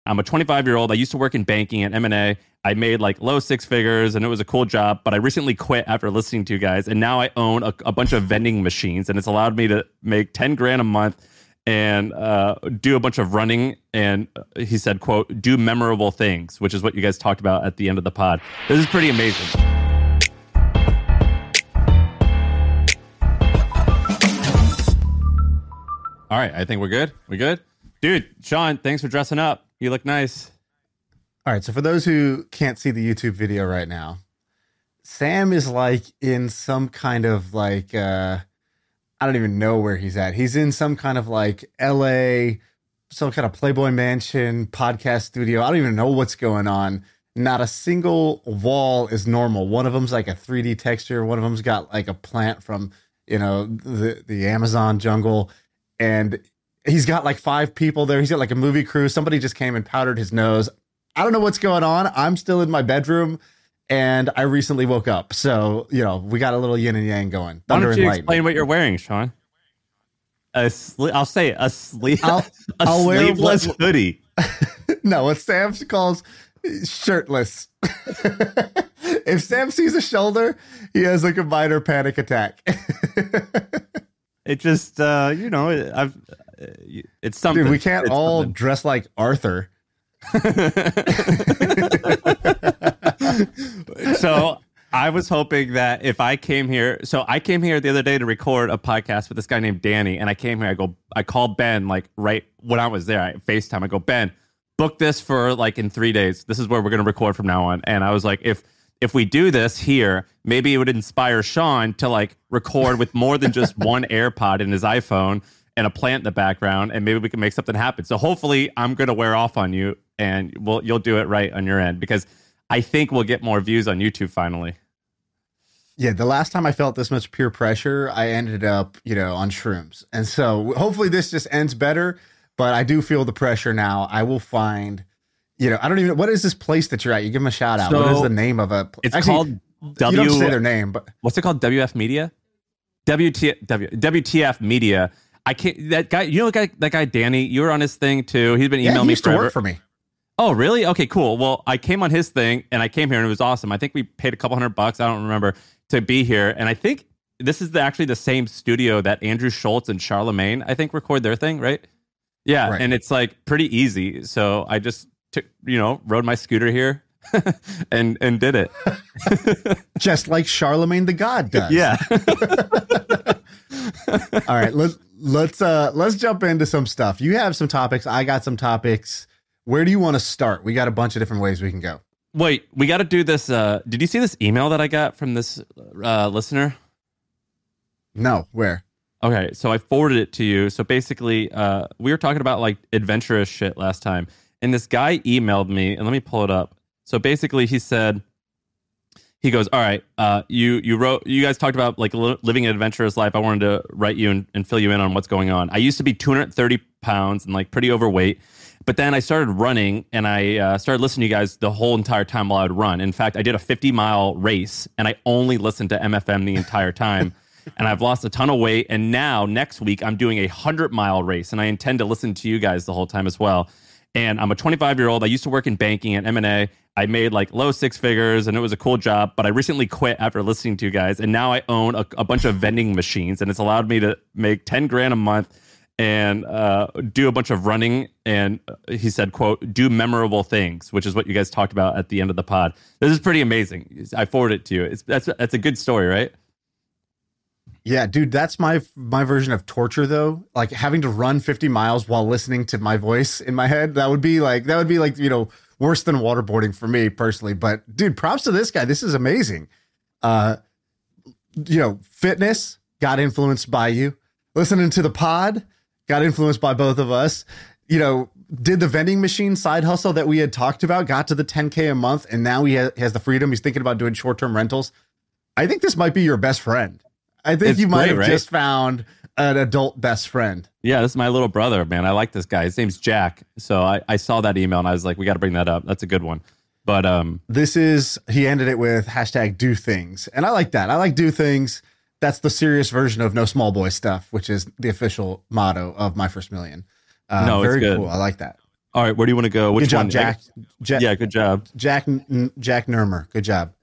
I'm a 25-year-old. I used to work in banking at M&A. I made like low six figures and it was a cool job, but I recently quit after listening to you guys. And now I own a bunch of vending machines and it's allowed me to make 10 grand a month and do a bunch of running. And he said, quote, do memorable things, which is what you guys talked about at the end of the pod. This is pretty amazing. All right. I think we're good. We good? Dude, Sean, thanks for dressing up. You look nice. All right, so for those who can't see the YouTube video right now, Sam is like in some kind of like, I don't even know where he's at. He's in some kind of like LA, some kind of Playboy Mansion podcast studio. I don't even know what's going on. Not a single wall is normal. One of them's like a 3D texture. One of them's got like a plant from, the Amazon jungle. And he's got like 5 people there. He's got like a movie crew. Somebody just came and powdered his nose. I don't know what's going on. I'm still in my bedroom and I recently woke up. So, we got a little yin and yang going. Why don't you explain what you're wearing, Sean? I'll say a sleeveless hoodie. No, what Sam calls shirtless. If Sam sees a shoulder, he has like a minor panic attack. It just, it's something. Dude, we can't all dress like Arthur. So I was hoping that if I came here, I came here the other day to record a podcast with this guy named Danny, and I came here, I called Ben like right when I was there, I FaceTime, I go, Ben, book this for like in 3 days. This is where we're going to record from now on. And I was like, if we do this here, maybe it would inspire Sean to like record with more than just one AirPod in his iPhone and a plant in the background, and maybe we can make something happen. So hopefully I'm going to wear off on you and you'll do it right on your end, because I think we'll get more views on YouTube finally. Yeah, the last time I felt this much peer pressure, I ended up, on shrooms. And so hopefully this just ends better, but I do feel the pressure now. I will find, I don't even, what is this place that you're at? You give them a shout out. So what is the name of it? It's called you don't say their name, but what's it called? WF Media? WTF Media. I can't, that guy, that guy, Danny, you were on his thing too. He's been emailing me forever. To work for me. Oh, really? Okay, cool. Well, I came on his thing and I came here and it was awesome. I think we paid a couple $100, I don't remember, to be here. And I think this is actually the same studio that Andrew Schultz and Charlemagne, I think, record their thing, right? Yeah. Right. And it's like pretty easy. So I just took, rode my scooter here and did it. Just like Charlemagne the God does. Yeah. All right, let's jump into some stuff. You have some topics. I got some topics. Where do you want to start? We got a bunch of different ways we can go. Wait, we got to do this. Did you see this email that I got from this listener? No, where? Okay, so I forwarded it to you. So basically, we were talking about like adventurous shit last time, and this guy emailed me, and let me pull it up. So basically, he goes, all right, you guys talked about like living an adventurous life. I wanted to write you and fill you in on what's going on. I used to be 230 pounds and like pretty overweight. But then I started running and I started listening to you guys the whole entire time while I'd run. In fact, I did a 50-mile race and I only listened to MFM the entire time. And I've lost a ton of weight. And now next week I'm doing a 100-mile race and I intend to listen to you guys the whole time as well. And I'm a 25-year-old. I used to work in banking at M&A. I made like low six figures and it was a cool job, but I recently quit after listening to you guys. And now I own a bunch of vending machines and it's allowed me to make 10 grand a month and do a bunch of running. And he said, quote, do memorable things, which is what you guys talked about at the end of the pod. This is pretty amazing. I forwarded it to you. That's a good story, right? Yeah, dude, that's my version of torture though. Like having to run 50 miles while listening to my voice in my head. That would be like, worse than waterboarding for me personally. But dude, props to this guy. This is amazing. Fitness got influenced by you. Listening to the pod got influenced by both of us. Did the vending machine side hustle that we had talked about, got to the 10K a month, and now he has the freedom. He's thinking about doing short-term rentals. I think this might be your best friend. I think you might have just found an adult best friend. Yeah, this is my little brother, man. I like this guy. His name's Jack. So I saw that email and I was like, we got to bring that up. That's a good one. But he ended it with #do things. And I like that. I like do things. That's the serious version of no small boy stuff, which is the official motto of My First Million. No, very it's good. Cool. I like that. All right, where do you want to go? Which Good job, one? Jack. Yeah, good job. Jack Nermer. Good job.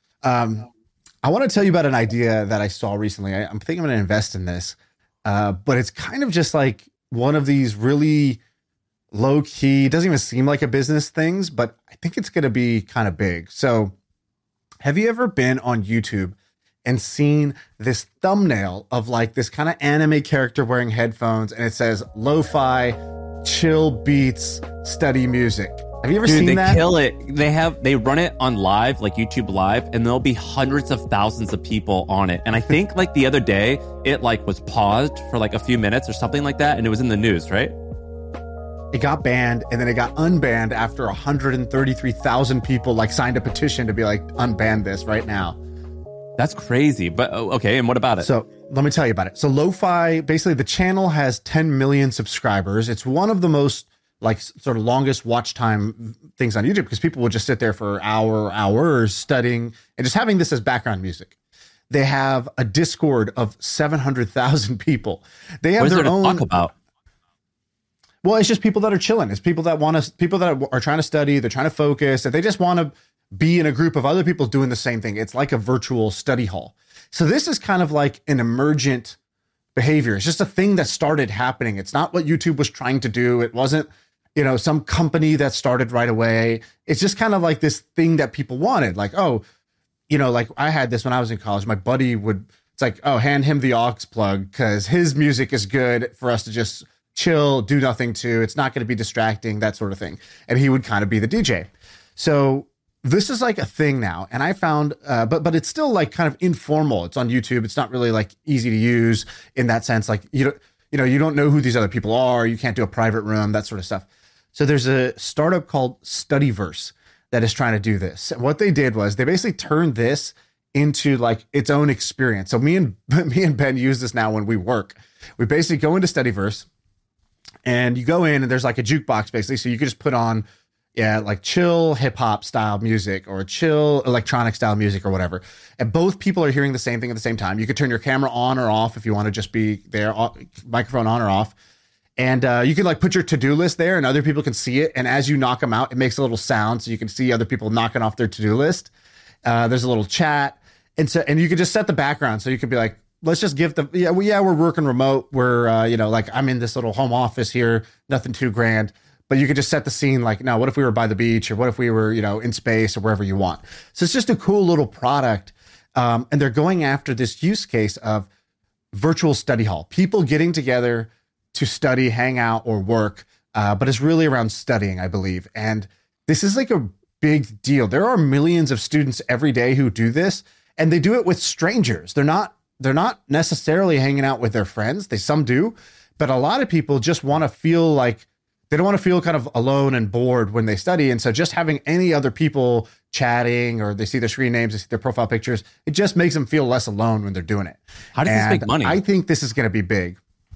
I want to tell you about an idea that I saw recently. I'm thinking I'm going to invest in this, but it's kind of just like one of these really low key, doesn't even seem like a business things, but I think it's going to be kind of big. So, have you ever been on YouTube and seen this thumbnail of like this kind of anime character wearing headphones, and it says "Lo-fi, chill beats, study music"? Have you ever seen they that? kill it. They run it on live, like YouTube Live, and there'll be hundreds of thousands of people on it. And I think like the other day, it like was paused for like a few minutes or something like that, and it was in the news, right? It got banned, and then it got unbanned after 133,000 people like signed a petition to be like, unban this right now. That's crazy. But okay, and what about it? So let me tell you about it. So Lo-Fi, basically the channel has 10 million subscribers. It's one of the most like sort of longest watch time things on YouTube because people will just sit there for hours studying and just having this as background music. They have a Discord of 700,000 people. They have what is their there to own talk about? Well, it's just people that are chilling. It's people that people that are trying to study. They're trying to focus, and they just want to be in a group of other people doing the same thing. It's like a virtual study hall. So this is kind of like an emergent behavior. It's just a thing that started happening. It's not what YouTube was trying to do. It wasn't, some company that started right away. It's just kind of like this thing that people wanted. Like, oh, like I had this when I was in college. My buddy it's like, oh, hand him the aux plug because his music is good for us to just chill, do nothing to. It's not going to be distracting, that sort of thing. And he would kind of be the DJ. So this is like a thing now. And I found, but it's still like kind of informal. It's on YouTube. It's not really like easy to use in that sense. Like, you don't know who these other people are. You can't do a private room, that sort of stuff. So there's a startup called Studyverse that is trying to do this. And what they did was they basically turned this into like its own experience. So me and Ben use this now when we work. We basically go into Studyverse, and you go in and there's like a jukebox basically. So you can just put on, like chill hip hop style music or chill electronic style music or whatever. And both people are hearing the same thing at the same time. You could turn your camera on or off if you want to just be there, microphone on or off. And you can like put your to-do list there and other people can see it. And as you knock them out, it makes a little sound so you can see other people knocking off their to-do list. There's a little chat. And you can just set the background. So you could be like, let's just give we're working remote. We're, like I'm in this little home office here, nothing too grand, but you could just set the scene. Like, now, what if we were by the beach or what if we were, in space or wherever you want? So it's just a cool little product. And they're going after this use case of virtual study hall, people getting together to study, hang out or work. But it's really around studying, I believe. And this is like a big deal. There are millions of students every day who do this, and they do it with strangers. They're not necessarily hanging out with their friends. Some do, but a lot of people just want to feel like they don't want to feel kind of alone and bored when they study. And so just having any other people chatting, or they see their screen names, they see their profile pictures, it just makes them feel less alone when they're doing it. How does this make money? I think this is going to be big.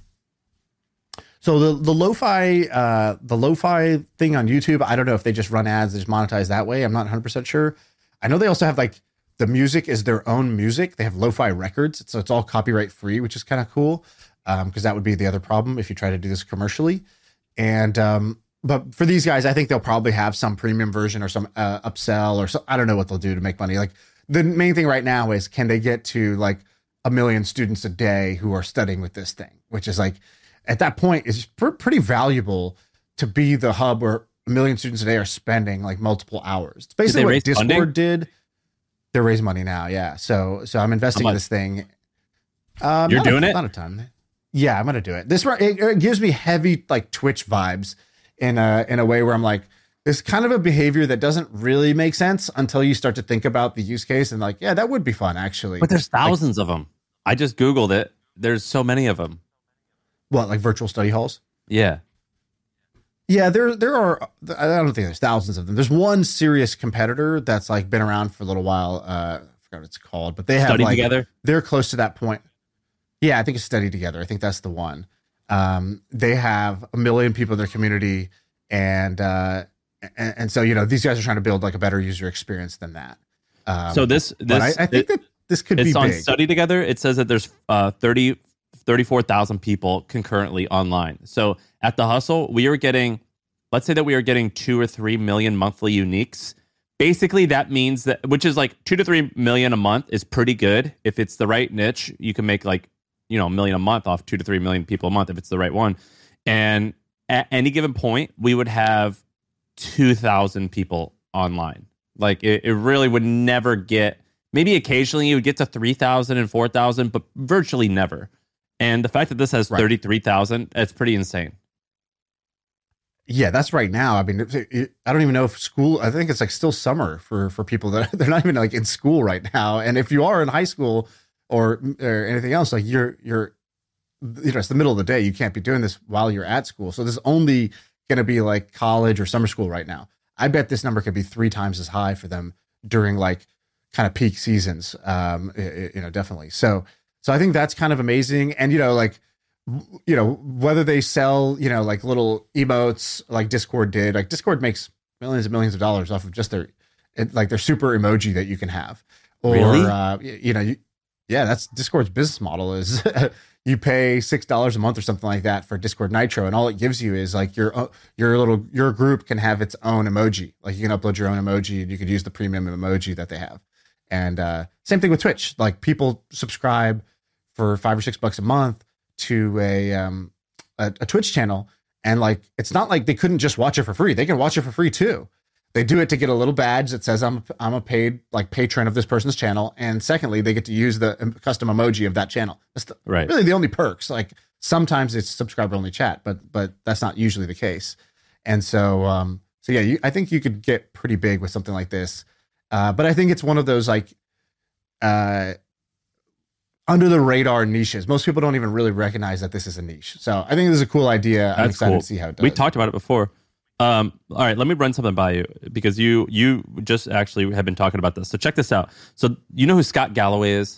So the lo-fi thing on YouTube, I don't know if they just run ads, they just monetize that way. I'm not 100% sure. I know they also have like the music is their own music. They have lo-fi records. So it's all copyright free, which is kind of cool. Because that would be the other problem if you try to do this commercially. And, but for these guys, I think they'll probably have some premium version or some upsell or so. I don't know what they'll do to make money. Like the main thing right now is, can they get to like 1 million students a day who are studying with this thing, which is like, at that point is pretty valuable to be the hub where 1 million students a day are spending like multiple hours. It's basically what Discord funding? Did. They raise money now. Yeah. So I'm investing in this thing. You're doing it? Not a ton. Yeah, I'm going to do it. It gives me heavy like Twitch vibes in a way where I'm like, it's kind of a behavior that doesn't really make sense until you start to think about the use case and like, yeah, that would be fun actually. But there's thousands of them. I just Googled it. There's so many of them. What, like virtual study halls? Yeah. Yeah, there are, I don't think there's thousands of them. There's one serious competitor that's like been around for a little while. I forgot what it's called, but they have Study Together? They're close to that point. Yeah, I think it's Study Together. I think that's the one. They have 1 million people in their community, and so these guys are trying to build like a better user experience than that. So this I think that this could be big. It's on Study Together. It says that there's 34,000 people concurrently online. So at The Hustle, we are getting let's say that we are getting 2 or 3 million monthly uniques. Basically, that means that, which is like 2 to 3 million a month is pretty good. If it's the right niche, you can make like, a million a month off 2 to 3 million people a month if it's the right one. And at any given point, we would have 2,000 people online. Like it really would never get, maybe occasionally you would get to 3,000 and 4,000, but virtually never. And the fact that this has 33,000, it's pretty insane. Yeah, that's right now. I mean, I don't even know if school, I think it's like still summer for people that they're not even like in school right now. And if you are in high school or anything else, like you're it's the middle of the day. You can't be doing this while you're at school. So this is only going to be like college or summer school right now. I bet this number could be 3 times as high for them during like kind of peak seasons. Definitely. So I think that's kind of amazing. And, whether they sell, like little emotes like Discord did, like Discord makes millions and millions of dollars off of just their super emoji that you can have. Or, really? That's Discord's business model is you pay $6 a month or something like that for Discord Nitro. And all it gives you is like your group can have its own emoji. Like you can upload your own emoji and you could use the premium emoji that they have. And same thing with Twitch. Like people subscribe for $5 or $6 a month to a Twitch channel, and like it's not like they couldn't just watch it for free. They can watch it for free too. They do it to get a little badge that says I'm a paid like patron of this person's channel, and secondly, they get to use the custom emoji of that channel. That's really the only perks. Like sometimes it's subscriber only chat, but that's not usually the case. And so I think you could get pretty big with something like this. But I think it's one of those like under the radar niches. Most people don't even really recognize that this is a niche. So I think this is a cool idea. I'm excited to see how it does. We talked about it before. All right, let me run something by you because you just actually have been talking about this. So check this out. So you know who Scott Galloway is?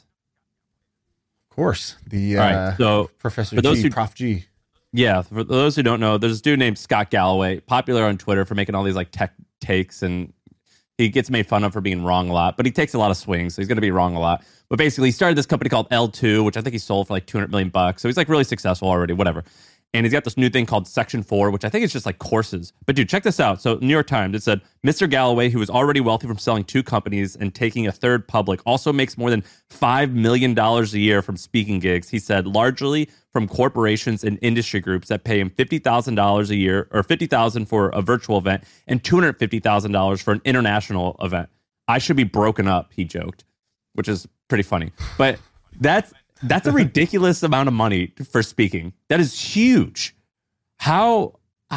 Of course. So Professor G, Prof G. Yeah, for those who don't know, there's a dude named Scott Galloway, popular on Twitter for making all these like tech takes, and he gets made fun of for being wrong a lot, but he takes a lot of swings, so he's going to be wrong a lot. But basically, he started this company called L2, which I think he sold for like $200 million. So he's like really successful already, whatever. And he's got this new thing called Section 4, which I think is just like courses. But dude, check this out. So New York Times, it said, Mr. Galloway, who was already wealthy from selling 2 companies and taking a third public, also makes more than $5 million a year from speaking gigs. He said, largely from corporations and industry groups that pay him $50,000 a year, or $50,000 for a virtual event and $250,000 for an international event. I should be broken up, he joked, which is pretty funny. But that's a ridiculous amount of money for speaking. That is huge. How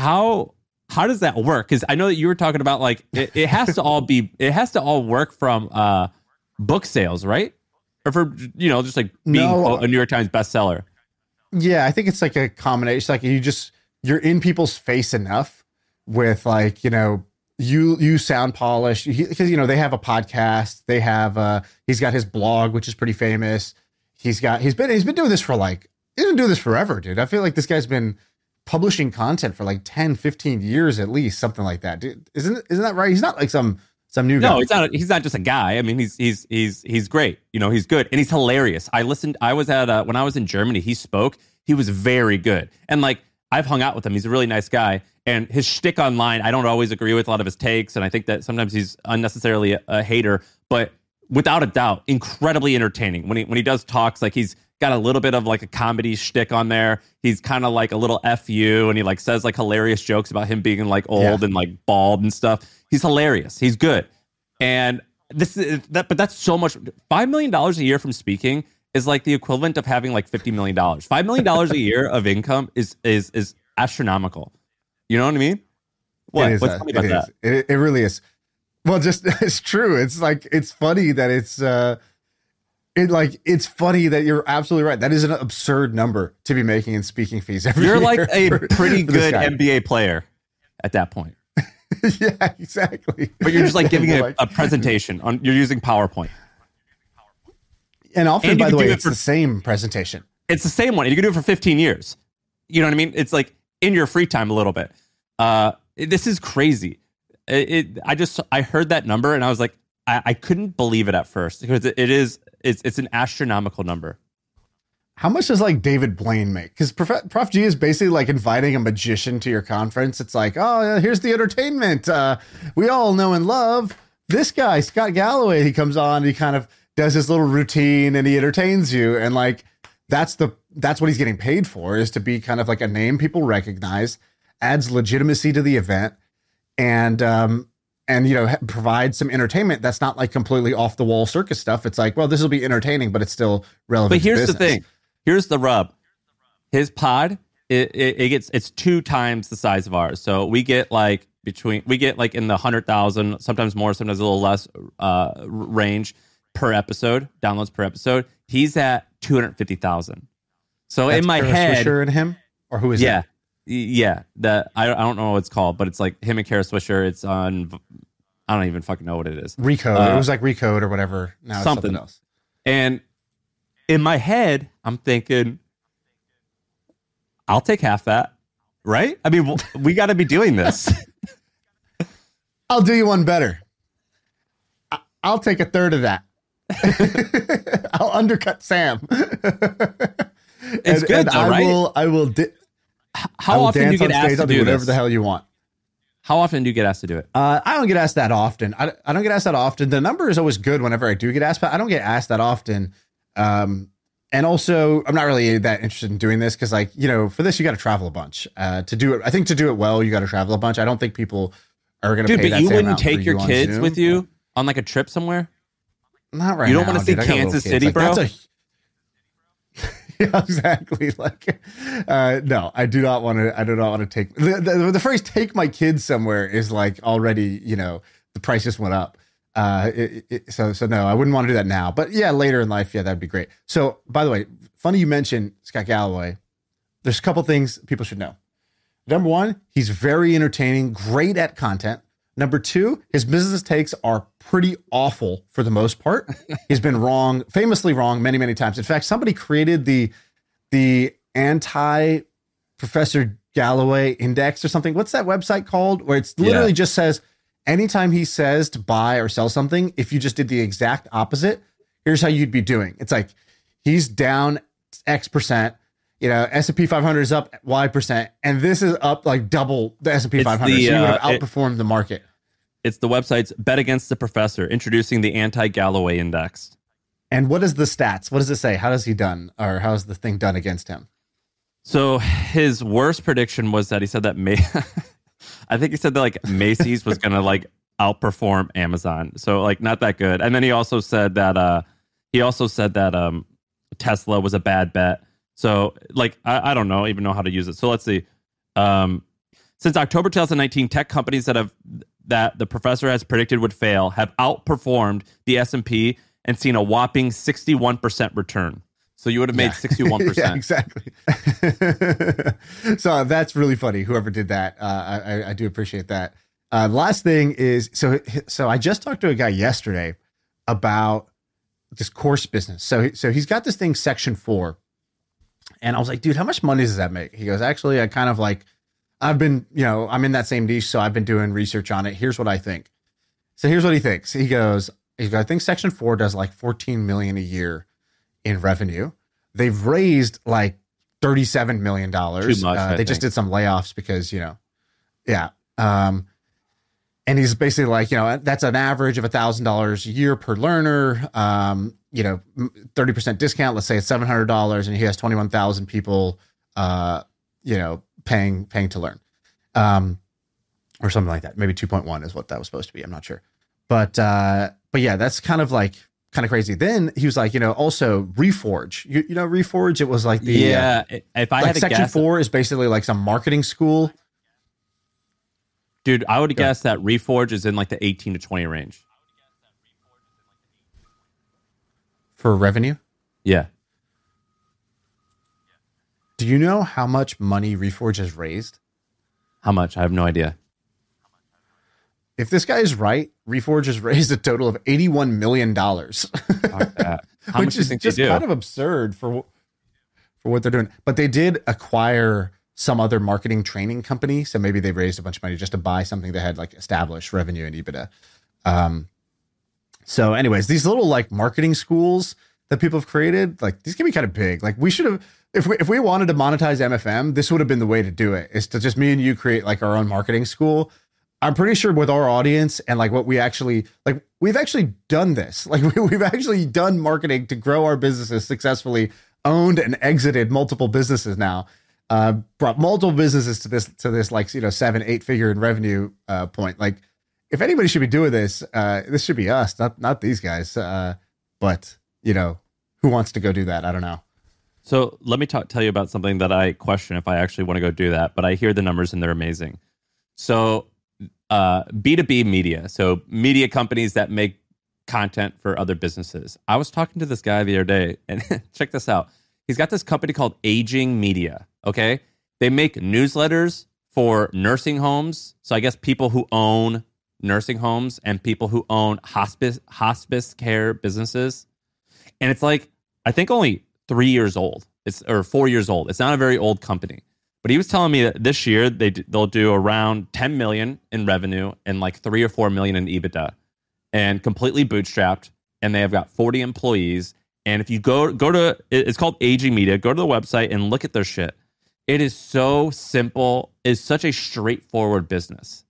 does that work? Because I know that you were talking about like it has to all work from book sales, right? Or for just like being a New York Times bestseller. Yeah, I think it's like a combination. It's like you're in people's face enough with like you sound polished because they have a podcast. They have he's got his blog, which is pretty famous. He's been doing this for he's been doing this forever, dude. I feel like this guy's been publishing content for like 10, 15 years at least, something like that. Dude, isn't that right? He's not like some new guy. No, he's not just a guy. I mean, he's great. He's good and he's hilarious. I was at when I was in Germany, he spoke. He was very good. And like I've hung out with him. He's a really nice guy. And his shtick online, I don't always agree with a lot of his takes, and I think that sometimes he's unnecessarily a hater, but without a doubt, incredibly entertaining. When he does talks, like he's got a little bit of like a comedy shtick on there. He's kind of like a little FU, and he like says like hilarious jokes about him being like old and like bald and stuff. He's hilarious. He's good. And but that's so much. $5 million a year from speaking is like the equivalent of having like $50 million. $5 million a year of income is astronomical. You know what I mean? What's funny about that? It really is. Well, just it's true. It's like it's funny that it's funny that you're absolutely right. That is an absurd number to be making in speaking fees every year. You're like a pretty good NBA player at that point. Yeah, exactly. But you're just like giving a presentation you're using PowerPoint. And often, by the way, it's the same presentation. It's the same one. And you can do it for 15 years. You know what I mean? It's like in your free time a little bit. This is crazy. I heard that number and I was like, I couldn't believe it at first because it's an astronomical number. How much does like David Blaine make? Because Prof G is basically like inviting a magician to your conference. It's like, oh, here's the entertainment we all know and love. This guy, Scott Galloway, he comes on, he kind of does his little routine and he entertains you. And like, that's what he's getting paid for, is to be kind of like a name people recognize, adds legitimacy to the event, and you know, provide some entertainment that's not like completely off the wall circus stuff. It's like, well, this will be entertaining, but it's still relevant. But here's to the thing. Here's the rub. His pod, it's 2 times the size of ours. So we get like in the 100,000, sometimes more, sometimes a little less range per episode, downloads per episode. He's at 250,000. So that's in my head, Swisher and him, or who is that? Yeah. That I don't know what it's called, but it's like him and Kara Swisher. It's on. I don't even fucking know what it is. Recode. It was like Recode or whatever. Now it's something else. And in my head, I'm thinking, I'll take half that, right? I mean, we got to be doing this. I'll do you one better. I'll take a third of that. I'll undercut Sam. It's good, though, right? I will. How often do you get asked to do whatever this? The hell you want. How often do you get asked to do it? I don't get asked that often. I don't get asked that often. The number is always good whenever I do get asked, but I don't get asked that often. And also, I'm not really that interested in doing this because, like, you know, for this you got to travel a bunch to do it. I think to do it well, you got to travel a bunch. I don't think people are going to pay that same amount. Dude, but you wouldn't take your kids with you on like a trip somewhere? Not right now. You don't want to see Kansas City, like, bro? Yeah, exactly. Like, no, I do not want to. I do not want to take the phrase "take my kids somewhere" is like already, you know, the price just went up. So no, I wouldn't want to do that now. But yeah, later in life, yeah, that'd be great. So, by the way, funny you mentioned Scott Galloway. There's a couple things people should know. Number one, he's very entertaining, great at content. Number two, his business takes are pretty awful for the most part. He's been wrong, famously wrong many, many times. In fact, somebody created the anti Professor Galloway index or something. What's that website called? Where it's literally just says, anytime he says to buy or sell something, if you just did the exact opposite, here's how you'd be doing. It's like, he's down X percent. You know, S&P 500 is up Y%, and this is up like double the S&P 500. So you would have outperformed the market. It's the website's Bet Against the Professor, introducing the anti-Galloway index. And what is the stats? What does it say? How has he done, or how's the thing done against him? So his worst prediction was that he said that I think he said that like Macy's was going to like outperform Amazon. So like not that good. And then he also said that Tesla was a bad bet. So, like, I don't even know how to use it. So let's see. Since October 2019, tech companies that the professor has predicted would fail have outperformed the S&P and seen a whopping 61% return. So you would have made 61%. Yeah, exactly. So that's really funny. Whoever did that, I do appreciate that. Last thing is, so I just talked to a guy yesterday about this course business. So he's got this thing, Section 4. And I was like, dude, how much money does that make? He goes, actually, I kind of like, I've been, you know, I'm in that same niche, so I've been doing research on it. Here's what I think. So here's what he thinks. He goes, I think Section 4 does like 14 million a year in revenue. They've raised like $37 million. Too much, they just did some layoffs because, you know, yeah. And he's basically like, you know, that's an average of $1,000 a year per learner. You know, 30% discount. Let's say it's $700, and he has 21,000 people, you know, paying to learn, or something like that. Maybe 2.1 is what that was supposed to be. I'm not sure, but yeah, that's kind of crazy. Then he was like, you know, also Reforge. You know, Reforge. It was like the If I like had to Section guess, 4 is basically like some marketing school. Dude, I would guess that Reforge is in like the 18 to 20 range. For revenue? Yeah. Do you know how much money Reforge has raised? How much? I have no idea. If this guy is right, Reforge has raised a total of $81 million. Which is just kind of absurd for what they're doing. But they did acquire some other marketing training company. So maybe they raised a bunch of money just to buy something that had like established revenue and EBITDA. So anyways, these little like marketing schools that people have created, like these can be kind of big. Like we should have, if we wanted to monetize MFM, this would have been the way to do it. Is to just me and you create like our own marketing school. I'm pretty sure with our audience and like what we actually like, we've actually done this. Like we've actually done marketing to grow our businesses successfully, owned and exited multiple businesses now, brought multiple businesses to this like, 7-8 figure in revenue point. Like if anybody should be doing this, this should be us, not these guys. But who wants to go do that? I don't know. So let me tell you about something that I question if I actually want to go do that, but I hear the numbers and they're amazing. So B2B media, so media companies that make content for other businesses. I was talking to this guy the other day, and check this out. He's got this company called Aging Media, okay? They make newsletters for nursing homes. So I guess people who own nursing homes and people who own hospice care businesses. And it's like, I think only 3 years old. Or 4 years old. It's not a very old company. But he was telling me that this year they'll do around 10 million in revenue and like 3 or 4 million in EBITDA, and completely bootstrapped. And they have got 40 employees. And if you go to, it's called Aging Media. Go to the website and look at their shit. It is so simple. It's such a straightforward business.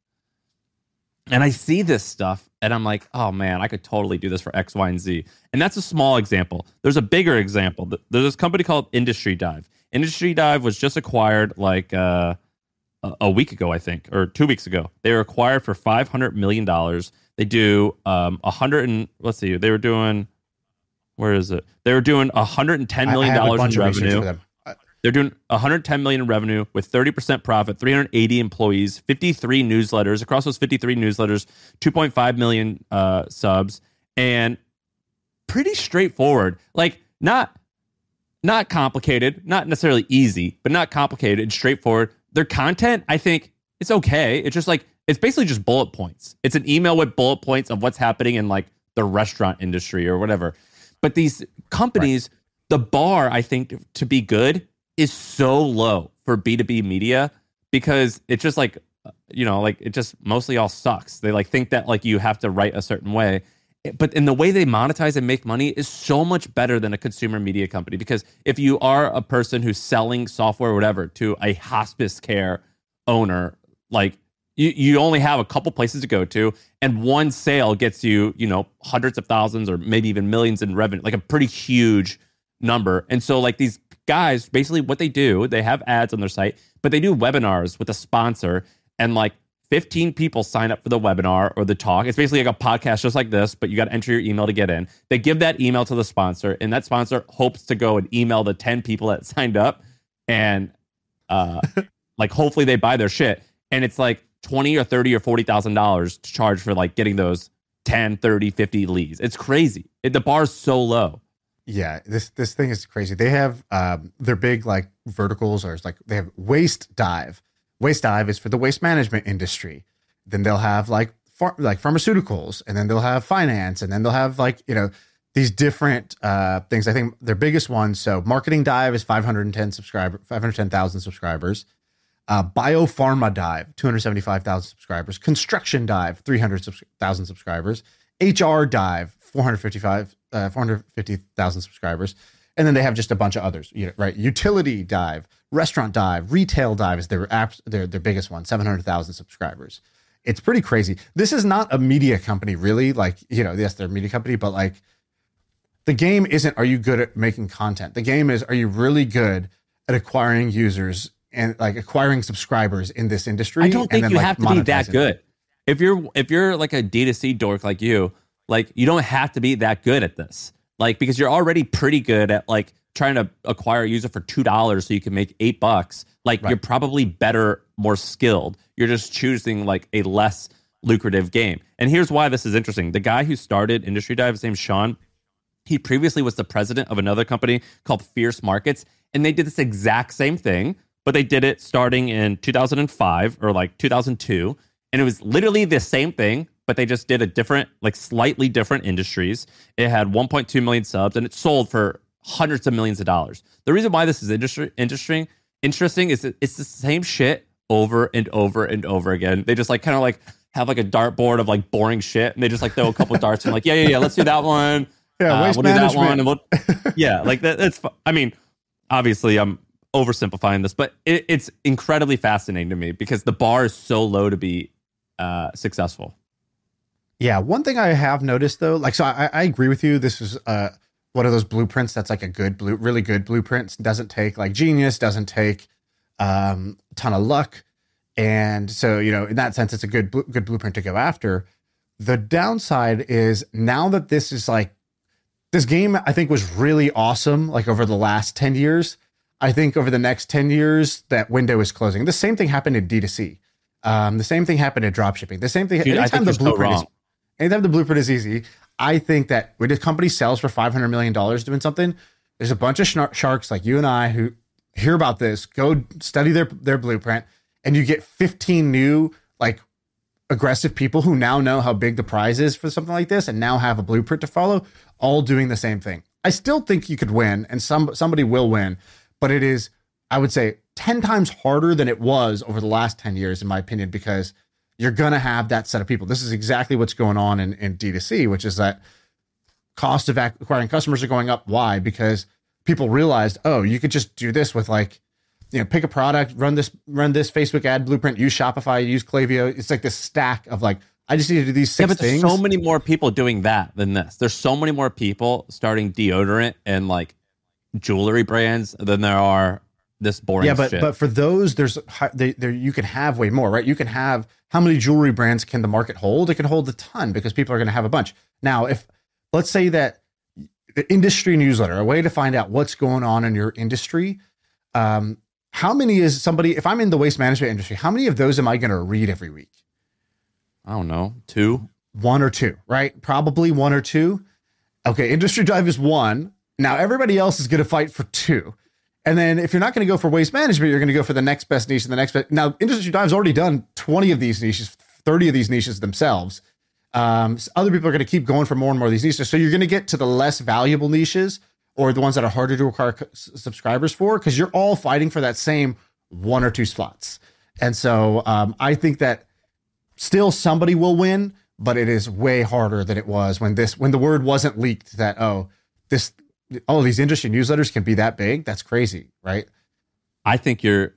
And I see this stuff and I'm like, oh man, I could totally do this for X, Y, and Z. And that's a small example. There's a bigger example. There's this company called Industry Dive. Industry Dive was just acquired like a week ago, I think, or 2 weeks ago. They were acquired for $500 million. They do they were doing, where is it? They were doing $110 million in revenue. They're doing $110 million in revenue with 30% profit, 380 employees, 53 newsletters. Across those 53 newsletters, 2.5 million subs, and pretty straightforward. Like not complicated, not necessarily easy, but not complicated and straightforward. Their content, I think, it's okay. It's just like, it's basically just bullet points. It's an email with bullet points of what's happening in like the restaurant industry or whatever. But these companies, right, the bar, I think, to be good is so low for B2B media because it's just like, it just mostly all sucks. They like think that like you have to write a certain way. But in the way they monetize and make money is so much better than a consumer media company. Because if you are a person who's selling software or whatever to a hospice care owner, like you only have a couple places to go to, and one sale gets you, hundreds of thousands or maybe even millions in revenue, like a pretty huge number. And so like these guys, basically what they do, they have ads on their site, but they do webinars with a sponsor, and like 15 people sign up for the webinar or the talk. It's basically like a podcast just like this, but you got to enter your email to get in. They give that email to the sponsor, and that sponsor hopes to go and email the 10 people that signed up, and like hopefully they buy their shit. And it's like $20 or $30 or $40,000 to charge for like getting those 10, 30, 50 leads. It's crazy. The bar is so low. Yeah, this thing is crazy. They have their big like verticals are like they have Waste Dive. Waste Dive is for the waste management industry. Then they'll have like pharmaceuticals, and then they'll have finance, and then they'll have like these different things. I think their biggest one. So Marketing Dive is 510,000 subscribers. Biopharma Dive 275,000 subscribers. Construction Dive 300,000 subscribers. HR Dive 450,000 subscribers. And then they have just a bunch of others, right? Utility Dive, Restaurant Dive, Retail Dive is their biggest one, 700,000 subscribers. It's pretty crazy. This is not a media company, really. Like, yes, they're a media company, but like the game isn't, are you good at making content? The game is, are you really good at acquiring users and like acquiring subscribers in this industry? I don't think you have to be that good. If you're like a D2C dork like you don't have to be that good at this. Like, because you're already pretty good at like trying to acquire a user for $2 so you can make $8. Like, right, you're probably better, more skilled. You're just choosing like a less lucrative game. And here's why this is interesting. The guy who started Industry Dive, his name's Sean. He previously was the president of another company called Fierce Markets, and they did this exact same thing, but they did it starting in 2005 or like 2002, and it was literally the same thing, but they just did a different, like slightly different industries. It had 1.2 million subs, and it sold for hundreds of millions of dollars. The reason why this is interesting is that it's the same shit over and over and over again. They just like kind of like have like a dartboard of like boring shit, and they just like throw a couple of darts and like, yeah, let's do that one. Yeah, waste we'll do that management. one, and yeah, like that. That's. I mean, obviously, I'm oversimplifying this, but it's incredibly fascinating to me because the bar is so low to be successful. Yeah, one thing I have noticed though, like, so I agree with you. This is one of those blueprints that's like a really good blueprint. Doesn't take like genius, doesn't take ton of luck, and so in that sense, it's a good blueprint to go after. The downside is now that this is like this game, I think was really awesome. Like over the last 10 years, I think over the next 10 years, that window is closing. The same thing happened in D2C. The same thing happened in dropshipping. The same thing. Dude, Anytime the blueprint is easy, I think that when a company sells for $500 million doing something, there's a bunch of sharks like you and I who hear about this, go study their blueprint, and you get 15 new like aggressive people who now know how big the prize is for something like this and now have a blueprint to follow, all doing the same thing. I still think you could win, and somebody will win, but it is, I would say, 10 times harder than it was over the last 10 years, in my opinion, because you're going to have that set of people. This is exactly what's going on in D2C, which is that cost of acquiring customers are going up. Why? Because people realized, oh, you could just do this with like, pick a product, run this Facebook ad blueprint, use Shopify, use Klaviyo. It's like this stack of like, I just need to do these 6 things. There's so many more people doing that than this. There's so many more people starting deodorant and like jewelry brands than there are this boring shit. But for those, there you can have way more, right? You can have, how many jewelry brands can the market hold? It can hold a ton because people are going to have a bunch. Now, if let's say that the industry newsletter, a way to find out what's going on in your industry, how many is somebody, if I'm in the waste management industry, how many of those am I going to read every week? I don't know, 2? 1 or 2, right? Probably 1 or 2. Okay, Industry Dive is 1. Now everybody else is going to fight for 2. And then if you're not going to go for waste management, you're going to go for the next best niche and the next best. Now, Industry Dive's already done 20 of these niches, 30 of these niches themselves. Other people are going to keep going for more and more of these niches. So you're going to get to the less valuable niches or the ones that are harder to acquire subscribers for, because you're all fighting for that same 1 or 2 spots. And so I think that still somebody will win, but it is way harder than it was when the word wasn't leaked that, these industry newsletters can be that big. That's crazy, right? I think you're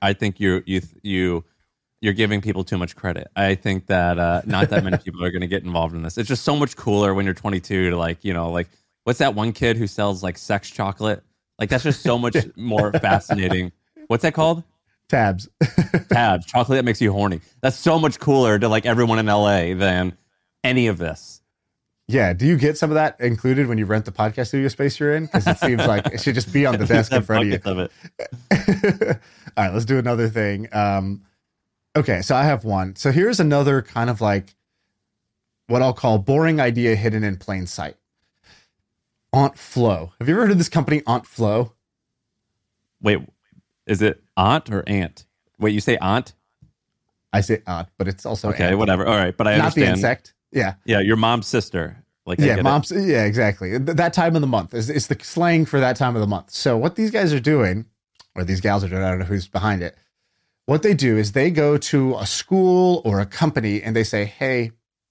giving people too much credit. I think that not that many people are going to get involved in this. It's just so much cooler when you're 22 to like, what's that one kid who sells like sex chocolate? Like that's just so much more fascinating. What's that called? Tabs. Tabs. Chocolate that makes you horny. That's so much cooler to like everyone in LA than any of this. Yeah. Do you get some of that included when you rent the podcast studio space you're in? Because it seems like it should just be on the desk in front of you. Of it. All right, let's do another thing. Okay, so I have one. So here's another kind of like what I'll call boring idea hidden in plain sight. AuntFlow. Have you ever heard of this company, AuntFlow? Wait, is it aunt or aunt? Wait, you say aunt? I say aunt, but it's also okay, aunt. Whatever. All right, but I not understand. The insect. Yeah, yeah, your mom's sister. Like, yeah, mom's. Yeah, exactly. That time of the month is the slang for that time of the month. So what these guys are doing, or these gals are doing, I don't know who's behind it. What they do is they go to a school or a company and they say, hey,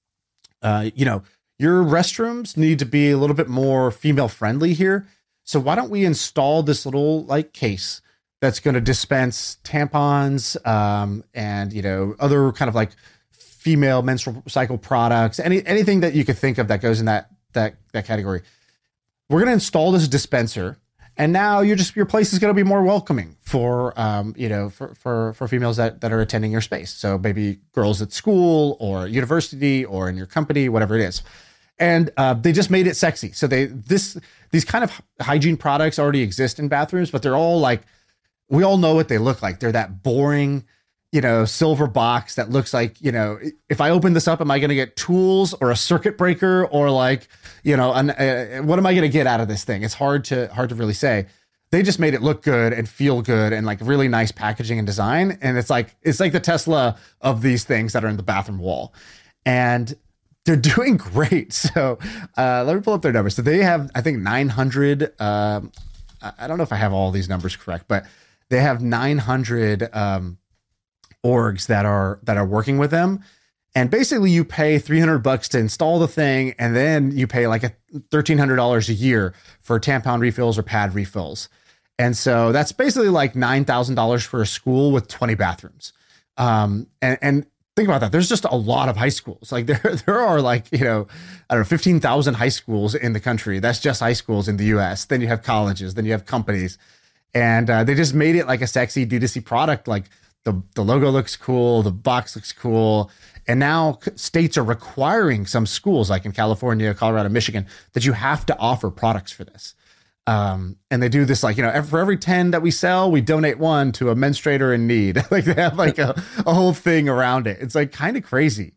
your restrooms need to be a little bit more female friendly here. So why don't we install this little like case that's going to dispense tampons and, other kind of like female menstrual cycle products, anything that you could think of that goes in that category. We're going to install this dispenser. And now your place is going to be more welcoming for for females that are attending your space. So maybe girls at school or university or in your company, whatever it is. And they just made it sexy. So these kind of hygiene products already exist in bathrooms, but they're all like, we all know what they look like. They're that boring, silver box that looks like, if I open this up, am I going to get tools or a circuit breaker or like, what am I going to get out of this thing? It's hard to really say. They just made it look good and feel good and like really nice packaging and design. And it's like the Tesla of these things that are in the bathroom wall. And they're doing great. So let me pull up their numbers. So they have, I think 900, I don't know if I have all these numbers correct, but they have 900, orgs that are working with them, And basically you pay $300 to install the thing. And then you pay like $1,300 a year for tampon refills or pad refills. And so that's basically like $9,000 for a school with 20 bathrooms. And think about that. There's just a lot of high schools. Like there are like, I don't know, 15,000 high schools in the country. That's just high schools in the US. Then you have colleges, then you have companies. And they just made it like a sexy D2C product. Like the logo looks cool, the box looks cool. And now states are requiring some schools, like in California, Colorado, Michigan, that you have to offer products for this. And they do this like, for every 10 that we sell, we donate one to a menstruator in need. Like they have like a whole thing around it. It's like kind of crazy.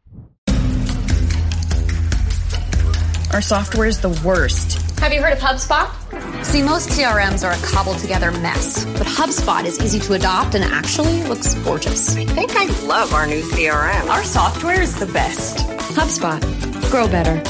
Our software is the worst. Have you heard of HubSpot? See, most CRMs are a cobbled together mess, but HubSpot is easy to adopt and actually looks gorgeous. I think I love our new CRM. Our software is the best. HubSpot. Grow better.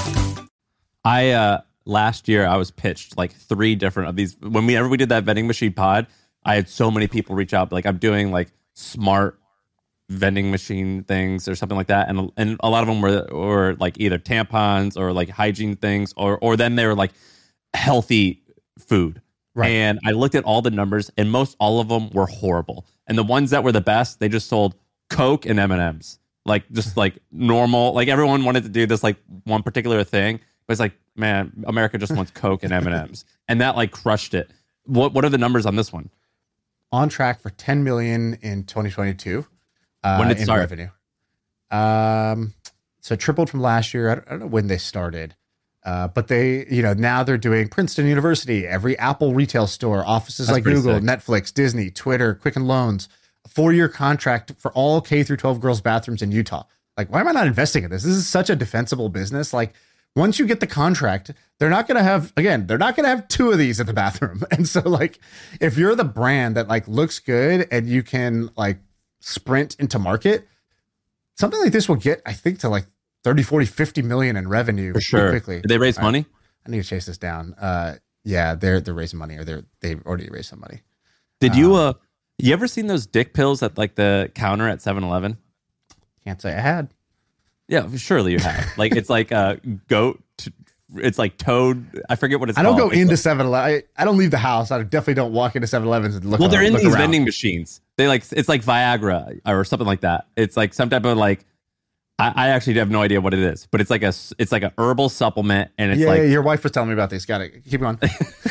Last year I was pitched like 3 different of these. Whenever we did that vending machine pod, I had so many people reach out. Like I'm doing like smart vending machine things or something like that, and a lot of them were like either tampons or like hygiene things, or then they were like healthy food. Right. And I looked at all the numbers, and most all of them were horrible. And the ones that were the best, they just sold Coke and M&Ms, like just like normal. Like everyone wanted to do this like one particular thing. But it's like, man, America just wants Coke and M&Ms, and that like crushed it. What are the numbers on this one? On track for 10 million in 2022. When did it start? Revenue. So it tripled from last year. I don't know when they started, but they, now they're doing Princeton University, every Apple retail store, offices like Google, sick. Netflix, Disney, Twitter, Quicken Loans, a 4-year contract for all K through 12 girls' bathrooms in Utah. Like, why am I not investing in this? This is such a defensible business. Like, once you get the contract, they're not going to have 2 of these at the bathroom. And so like, if you're the brand that like looks good and you can like sprint into market, something like this will get, I think, to like 30, 40, 50 million in revenue. For sure. Quickly. Did they raise money? I need to chase this down. Yeah, they're raising money, or they've already raised some money. Did you ever seen those dick pills at like the counter at 7-Eleven? Can't say I had. Yeah, surely you have. Like it's like a goat. It's like toad. I forget what it's called. I don't go into 7-Eleven. I don't leave the house. I definitely don't walk into 7-Elevens and look. Well, they're in these around. vending machines. They like, it's like Viagra or something like that. It's like some type of like, I actually have no idea what it is, but it's like a herbal supplement, and it's like your wife was telling me about this. Got it. Keep going.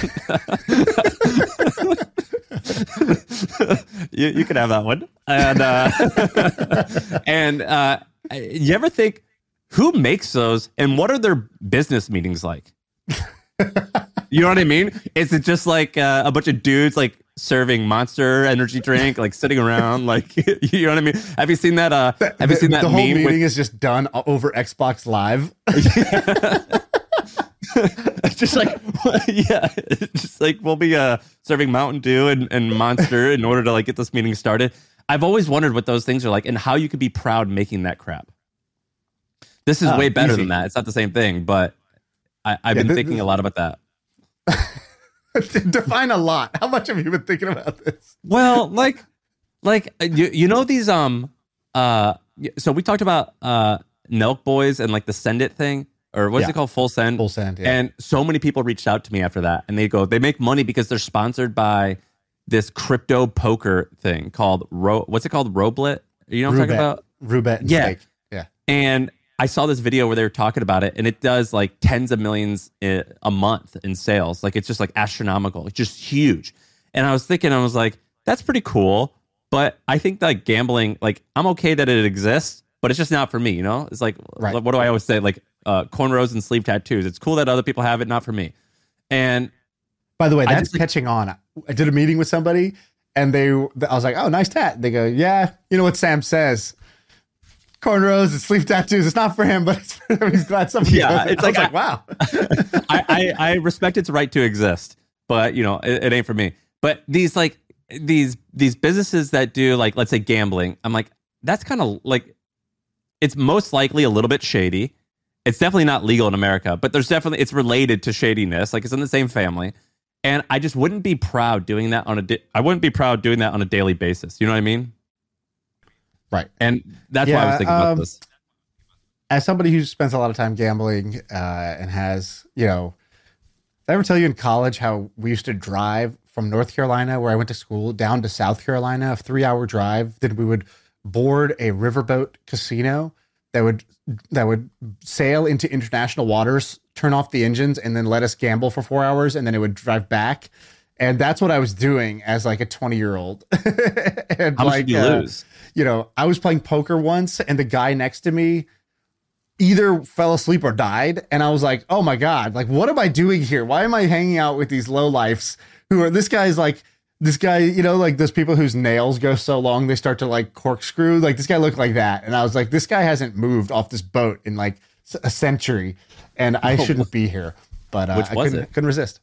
you can have that one. And you ever think, who makes those and what are their business meetings like? You know what I mean? Is it just like a bunch of dudes like serving Monster energy drink, like sitting around, like, you know what I mean? Have you seen that? Have you seen that? The whole meme meeting is just done over Xbox Live. It's just like, yeah, it's just like we'll be serving Mountain Dew and Monster in order to like get this meeting started. I've always wondered what those things are like and how you could be proud making that crap. This is way better than that. It's not the same thing, but I've been thinking a lot about that. Define a lot. How much have you been thinking about this? Well, like you know these so we talked about Milk Boys and like the Send It thing, or what's it called? Full Send. Full Send, yeah. And so many people reached out to me after that, and they make money because they're sponsored by this crypto poker thing called what's it called? Roblet? You know what I'm talking about? Roulette and Stake. Yeah. And I saw this video where they were talking about it, and it does like tens of millions a month in sales. Like it's just like astronomical. It's just huge. And I was thinking, I was like, that's pretty cool. But I think that gambling, like I'm okay that it exists, but it's just not for me, you know? It's like, what do I always say? Like cornrows and sleeve tattoos. It's cool that other people have it, not for me. And by the way, that's catching on. I did a meeting with somebody, and I was like, oh, nice tat. They go, yeah, you know what Sam says. Cornrows and sleeve tattoos. It's not for him, but it's for him. He's glad somebody does it. It's like wow. I respect its right to exist, but you know, it ain't for me. But these businesses that do like, let's say gambling, I'm like, that's kind of like, it's most likely a little bit shady. It's definitely not legal in America, but it's related to shadiness. Like it's in the same family. And I just wouldn't be proud doing that on a daily basis. You know what I mean? Right. And that's why I was thinking about this. as somebody who spends a lot of time gambling and has, did I ever tell you in college how we used to drive from North Carolina, where I went to school, down to South Carolina, a 3-hour drive? Then we would board a riverboat casino that would sail into international waters, turn off the engines, and then let us gamble for 4 hours, and then it would drive back. And that's what I was doing as like a 20-year-old. And how much did you lose? I was playing poker once, and the guy next to me either fell asleep or died. And I was like, oh my God, like, what am I doing here? Why am I hanging out with these lowlifes this guy, like those people whose nails go so long, they start to like corkscrew. Like this guy looked like that. And I was like, this guy hasn't moved off this boat in like a century, and I shouldn't be here. But I couldn't resist.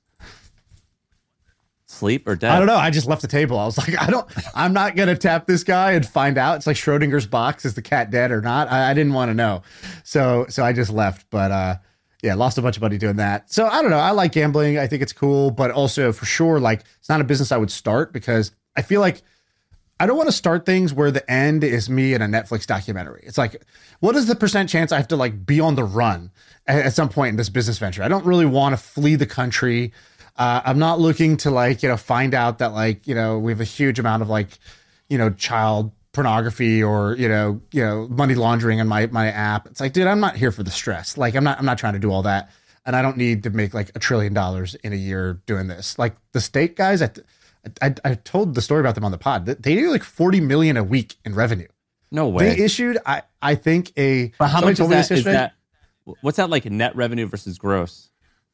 Sleep or death? I don't know. I just left the table. I was like, I'm not going to tap this guy and find out. It's like Schrodinger's box. Is the cat dead or not? I didn't want to know. So I just left. But lost a bunch of money doing that. So I don't know. I like gambling. I think it's cool. But also for sure, like, it's not a business I would start, because I feel like I don't want to start things where the end is me in a Netflix documentary. It's like, what is the % chance I have to like be on the run at some point in this business venture? I don't really want to flee the country. I'm not looking to like, find out that like, we have a huge amount of like, child pornography or, money laundering on my app. It's like, dude, I'm not here for the stress. Like, I'm not trying to do all that. And I don't need to make like $1 trillion in a year doing this. Like the Stake guys, I told the story about them on the pod. They do like 40 million a week in revenue. No way. They issued, I think But how much is that? What's that like net revenue versus gross?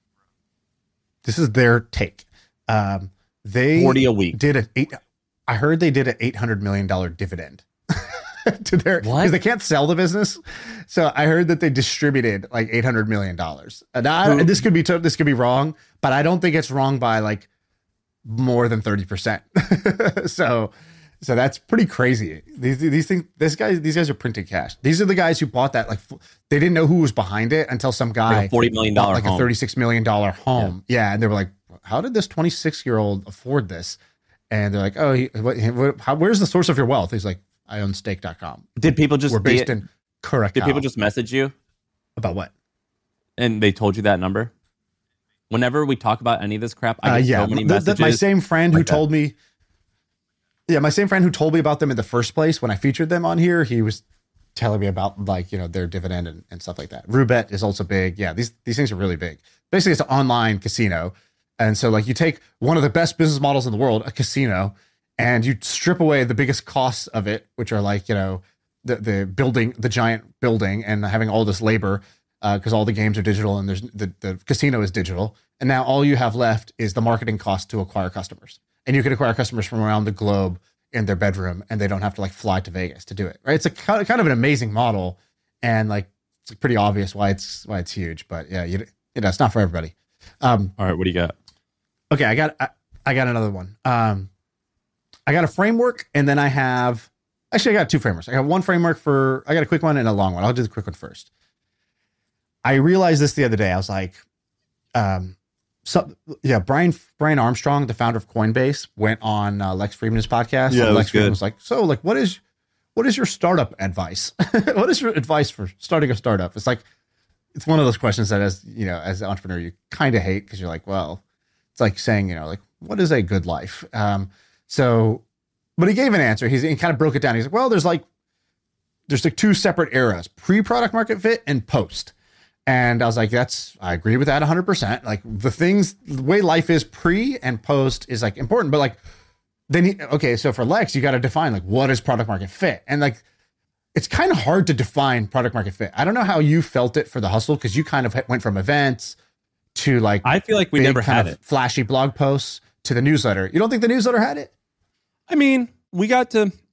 This is their take. They 40 a week. I heard they did an $800 million dividend to their, because they can't sell the business. So I heard that they distributed like $800 million. And this could be wrong, but I don't think it's wrong by like more than 30%. So that's pretty crazy. These guys are printing cash. These are the guys who bought that. Like, they didn't know who was behind it until some guy like a $40 million bought like home. a $36 million home. Yeah. And they were like, how did this 26-year-old afford this? And they're like, oh, where's the source of your wealth? He's like, I own stake.com. Did people just We're based in Curacao. Did people just message you about what? And they told you that number? Whenever we talk about any of this crap, I get so many messages. My same friend who told me. Yeah, my same friend who told me about them in the first place when I featured them on here, he was telling me about like, their dividend and stuff like that. Roobet is also big. Yeah, these things are really big. Basically, it's an online casino. And so like you take one of the best business models in the world, a casino, and you strip away the biggest costs of it, which are like, the building, the giant building, and having all this labor, because all the games are digital and there's the casino is digital. And now all you have left is the marketing cost to acquire customers. And you can acquire customers from around the globe in their bedroom, and they don't have to like fly to Vegas to do it. Right? It's a kind of an amazing model, and like it's pretty obvious why it's huge. But yeah, it's not for everybody. All right, what do you got? Okay, I got another one. I got a framework, and then I got 2 frameworks. I got one framework I got a quick one and a long one. I'll do the quick one first. I realized this the other day. I was like, Brian Armstrong, the founder of Coinbase, went on Lex Fridman's podcast. Yeah, and Lex Fridman good. was like, so like, what is your startup advice? What is your advice for starting a startup? It's like, it's one of those questions that as an entrepreneur, you kind of hate, because you're like, well, it's like saying, like, what is a good life? But he gave an answer. He kind of broke it down. He's like, well, there's like 2 separate eras: pre-product market fit and post. And I was like, I agree with that 100%. Like the way life is pre and post is like important, but like so for Lex, you got to define like, what is product market fit? And like, it's kind of hard to define product market fit. I don't know how you felt it for The Hustle, because you kind of went from events to like, I feel like we never had it. Flashy blog posts to the newsletter. You don't think the newsletter had it? I mean, we have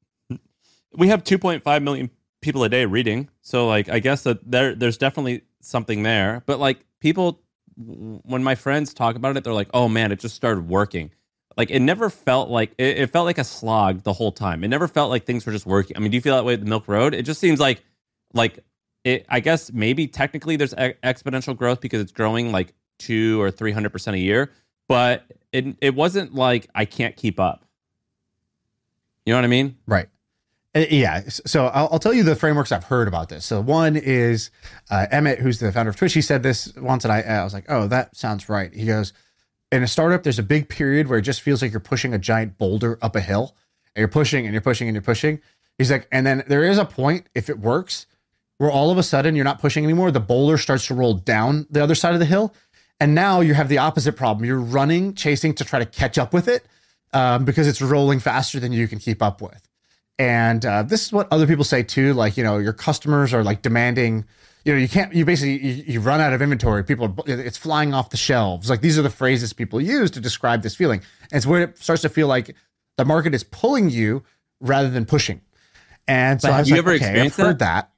2.5 million people a day reading. So like, I guess that there's definitely something there. But like, people, when my friends talk about it, they're like, oh man, it just started working. Like, it never felt like, it felt like a slog the whole time. It never felt like things were just working. I mean, do you feel that way with the Milk Road? It just seems like it, I guess maybe technically there's exponential growth because it's growing like 200 or 300% a year, but it wasn't like I can't keep up. You know what I mean? Right. Yeah. So I'll tell you the frameworks I've heard about this. So one is Emmett, who's the founder of Twitch. He said this once, and I was like, oh, that sounds right. He goes, in a startup, there's a big period where it just feels like you're pushing a giant boulder up a hill, and you're pushing and you're pushing and you're pushing. He's like, and then there is a point, if it works, where all of a sudden you're not pushing anymore. The boulder starts to roll down the other side of the hill. And now you have the opposite problem. You're running, chasing to try to catch up with it because it's rolling faster than you can keep up with. And this is what other people say too. Like, you know, your customers are like demanding, you know, you basically, you run out of inventory. It's flying off the shelves. Like, these are the phrases people use to describe this feeling. And it's where it starts to feel like the market is pulling you rather than pushing. And so have you ever experienced I've heard that.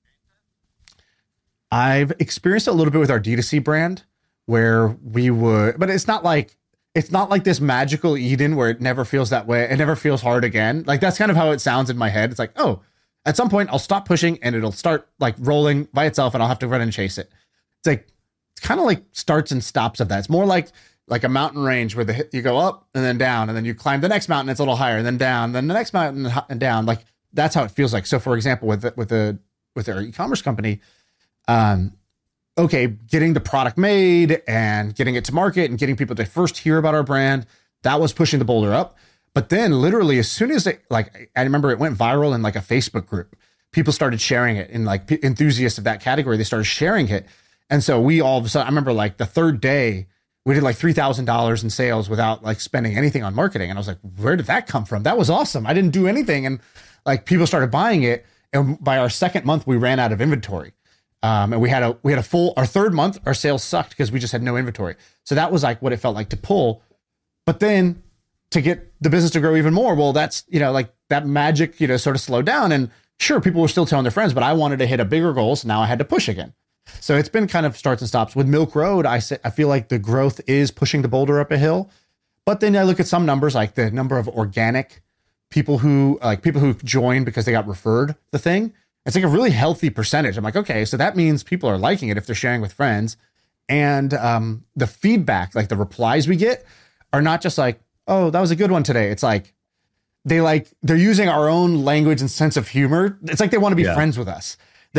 I've experienced it a little bit with our D2C brand where we would, but it's not like this magical Eden where it never feels that way. It never feels hard again. Like, that's kind of how it sounds in my head. It's like, oh, at some point I'll stop pushing and it'll start like rolling by itself and I'll have to run and chase it. It's like, it's kind of like starts and stops of that. It's more like a mountain range where you go up and then down, and then you climb the next mountain, it's a little higher, and then down, then the next mountain and down. Like, that's how it feels like. So for example, with our e-commerce company, okay, getting the product made and getting it to market and getting people to first hear about our brand, that was pushing the boulder up. But then literally as soon as I remember it went viral in like a Facebook group, people started sharing it, and like enthusiasts of that category, they started sharing it. And so we all of a sudden, I remember like the third day, we did like $3,000 in sales without like spending anything on marketing. And I was like, where did that come from? That was awesome. I didn't do anything. And like, people started buying it. And by our second month, we ran out of inventory. And we had a full, our third month, our sales sucked because we just had no inventory. So that was like what it felt like to pull. But then to get the business to grow even more, well, that's, you know, like that magic, you know, sort of slowed down. And sure, people were still telling their friends, but I wanted to hit a bigger goal. So now I had to push again. So it's been kind of starts and stops. With Milk Road, I feel like the growth is pushing the boulder up a hill. But then I look at some numbers, like the number of organic people who joined because they got referred the thing. It's like a really healthy percentage. I'm like, okay, so that means people are liking it if they're sharing with friends. And the feedback, like the replies we get, are not just like, oh, that was a good one today. It's like they're using our own language and sense of humor. It's like they want to be friends with us.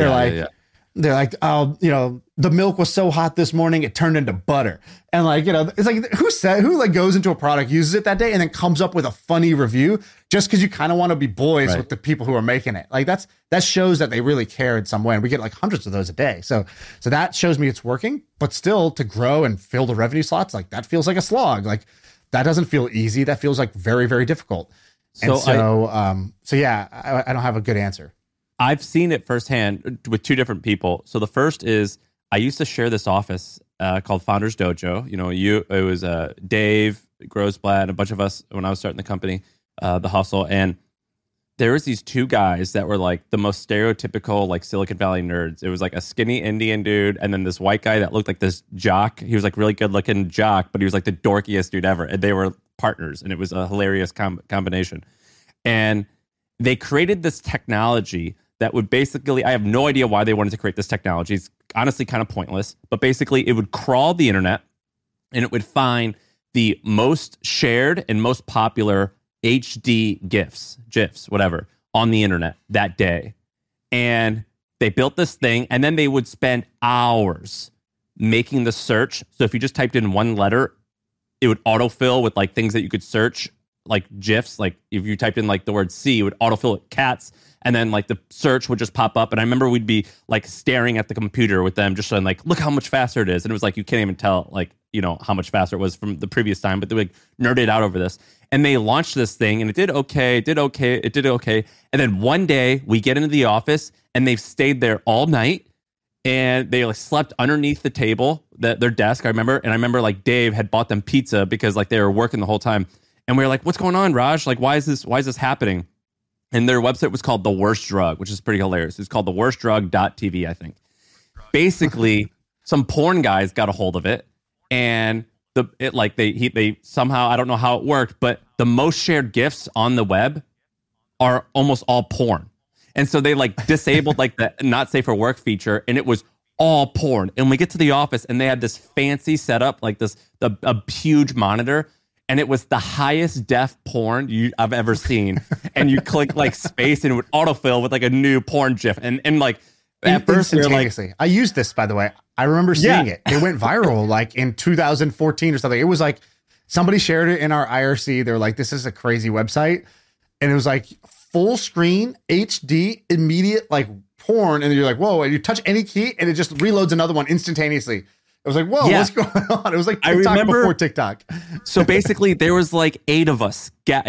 They're like, oh, you know, the milk was so hot this morning, it turned into butter. And like, you know, it's like, who like goes into a product, uses it that day, and then comes up with a funny review just because you kind of want to be boys with the people who are making it. Like that shows that they really care in some way. And we get like hundreds of those a day. So that shows me it's working, but still to grow and fill the revenue slots, like that feels like a slog. Like that doesn't feel easy. That feels like very, very difficult. I don't have a good answer. I've seen it firsthand with two different people. So the first is I used to share this office called Founders Dojo. You know, it was Dave Grosblatt, a bunch of us when I was starting the company, The Hustle, and there was these two guys that were like the most stereotypical like Silicon Valley nerds. It was like a skinny Indian dude, and then this white guy that looked like this jock. He was like really good looking jock, but he was like the dorkiest dude ever. And they were partners, and it was a hilarious combination. And they created this technology that would basically, I have no idea why they wanted to create this technology. It's honestly kind of pointless, but basically it would crawl the internet and it would find the most shared and most popular HD GIFs, whatever, on the internet that day. And they built this thing, and then they would spend hours making the search. So if you just typed in one letter, it would autofill with like things that you could search, like GIFs. Like if you typed in like the word C, it would autofill with cats. And then like the search would just pop up. And I remember we'd be like staring at the computer with them, just showing like, look how much faster it is. And it was like, you can't even tell like, you know, how much faster it was from the previous time, but they like nerded out over this. And they launched this thing and it did okay. And then one day we get into the office and they've stayed there all night and they like slept underneath the table, their desk, I remember. And I remember like Dave had bought them pizza because like they were working the whole time. And we were like, what's going on, Raj? Like, why is this happening? And their website was called The Worst Drug, which is pretty hilarious. It's called theworstdrug.tv, I think. Basically, some porn guys got a hold of it, and they somehow, I don't know how it worked, but the most shared GIFs on the web are almost all porn. And so they like disabled like the not safe for work feature, and it was all porn. And we get to the office, and they had this fancy setup, like a huge monitor. and it was the highest def porn I've ever seen. And you click like space and it would autofill with like a new porn GIF. And like at first we were like, I used this, by the way. I remember seeing it. It went viral like in 2014 or something. It was like somebody shared it in our IRC. They were like, this is a crazy website. And it was like full screen, HD, immediate like porn. And you're like, whoa, and you touch any key and it just reloads another one instantaneously. It was like, whoa, what's going on? It was like TikTok before TikTok. So basically there was like 8 of us,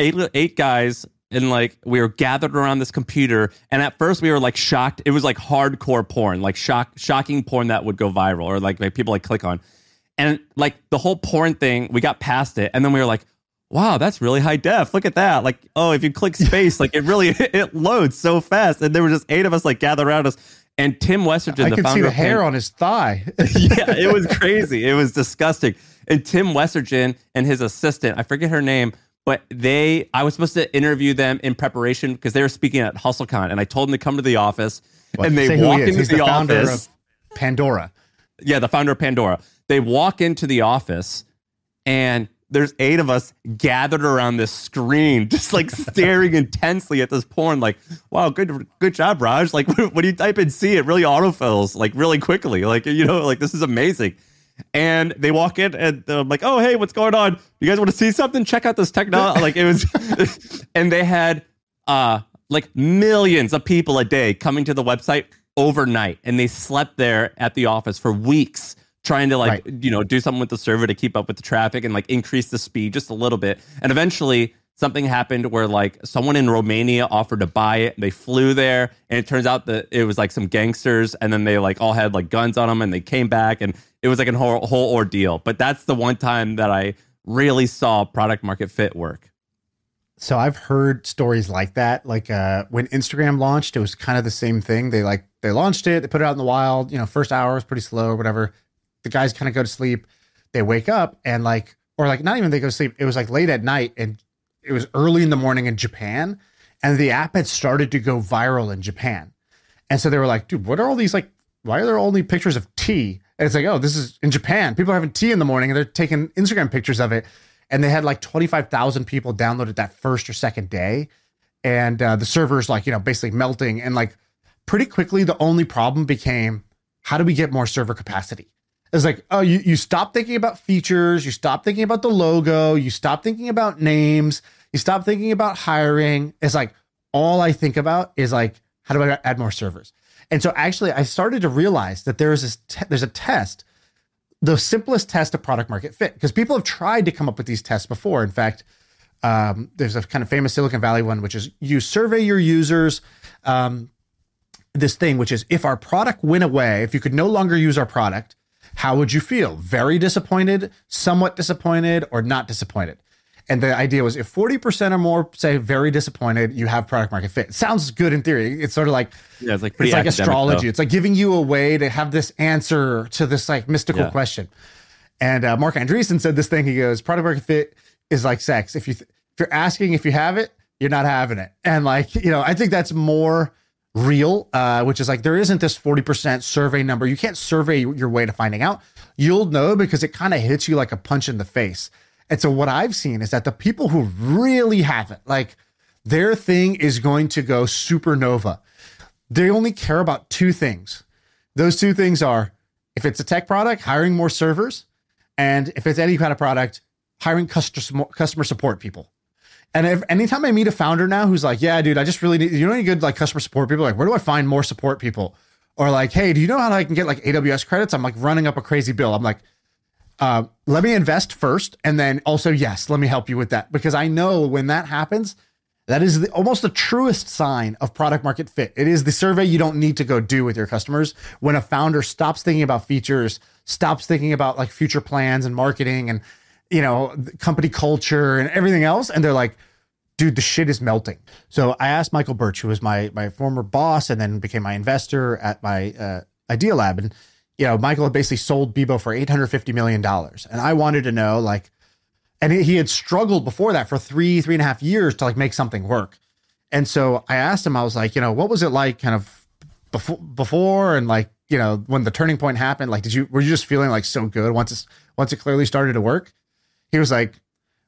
8 guys. And like we were gathered around this computer, and at first we were like shocked. It was like hardcore porn, like shocking porn that would go viral, or like people like click on. And like the whole porn thing, we got past it, and then we were like, "Wow, that's really high def. Look at that! Like, oh, if you click space, like it loads so fast." And there were just 8 of us like gathered around us. And Tim Westergen, the founder, I could see the hair on his thigh. Yeah, it was crazy. It was disgusting. And Tim Westergen and his assistant, I forget her name. But I was supposed to interview them in preparation because they were speaking at HustleCon, and I told them to come to the office. And they walk into the office. Of Pandora. Yeah, the founder of Pandora. They walk into the office, and there's 8 of us gathered around this screen, just like staring intensely at this porn. Like, wow, good job, Raj. Like, when you type in C, it really autofills like really quickly. Like, like this is amazing. And they walk in and they're like, oh, hey, what's going on? You guys want to see something? Check out this technology. Like it was, and they had like millions of people a day coming to the website overnight. And they slept there at the office for weeks trying to like, do something with the server to keep up with the traffic and like increase the speed just a little bit. And eventually something happened where like someone in Romania offered to buy it. They flew there, and it turns out that it was like some gangsters, and then they like all had like guns on them, and they came back, and it was like a whole ordeal. But that's the one time that I really saw product market fit work. So I've heard stories like that. Like when Instagram launched, it was kind of the same thing. They launched it, they put it out in the wild. First hour was pretty slow or whatever. The guys kind of go to sleep. They wake up and like, or like not even they go to sleep. It was like late at night, and it was early in the morning in Japan, and the app had started to go viral in Japan. And so they were like, dude, what are all these like, why are there only pictures of tea? And it's like, oh, this is in Japan. People are having tea in the morning and they're taking Instagram pictures of it. And they had like 25,000 people downloaded that first or second day. And the server's like, basically melting. And like pretty quickly, the only problem became, how do we get more server capacity? It's like, oh, you stop thinking about features. You stop thinking about the logo. You stop thinking about names. You stop thinking about hiring. It's like, all I think about is like, how do I add more servers? And so actually I started to realize that there's a test, the simplest test of product market fit, because people have tried to come up with these tests before. In fact, there's a kind of famous Silicon Valley one, which is you survey your users, this thing, which is if our product went away, if you could no longer use our product, how would you feel? Very disappointed, somewhat disappointed, or not disappointed? And the idea was if 40% or more say very disappointed, you have product market fit. It sounds good in theory. It's sort of like, it's like pretty astrology. Though. It's like giving you a way to have this answer to this like mystical question. And Mark Andreessen said this thing. He goes, product market fit is like sex. If you're asking if you have it, you're not having it. And like, I think that's more real, which is like, there isn't this 40% survey number. You can't survey your way to finding out. You'll know because it kind of hits you like a punch in the face. And so what I've seen is that the people who really have it, like their thing is going to go supernova. They only care about 2 things. Those 2 things are, if it's a tech product, hiring more servers, and if it's any kind of product, hiring customer support people. And anytime I meet a founder now who's like, yeah, dude, I just really need, any good like customer support people? Like, where do I find more support people? Or like, hey, do you know how I can get like AWS credits? I'm like running up a crazy bill. I'm like, let me invest first. And then also, yes, let me help you with that. Because I know when that happens, that is almost the truest sign of product market fit. It is the survey you don't need to go do with your customers. When a founder stops thinking about features, stops thinking about like future plans and marketing and, company culture and everything else. And they're like, dude, the shit is melting. So I asked Michael Birch, who was my former boss and then became my investor at my Idea Lab. And, Michael had basically sold Bebo for $850 million. And I wanted to know, like, and he had struggled before that for 3.5 years to like make something work. And so I asked him, I was like, what was it like kind of before and like, when the turning point happened, like, were you just feeling like so good once it clearly started to work? He was like,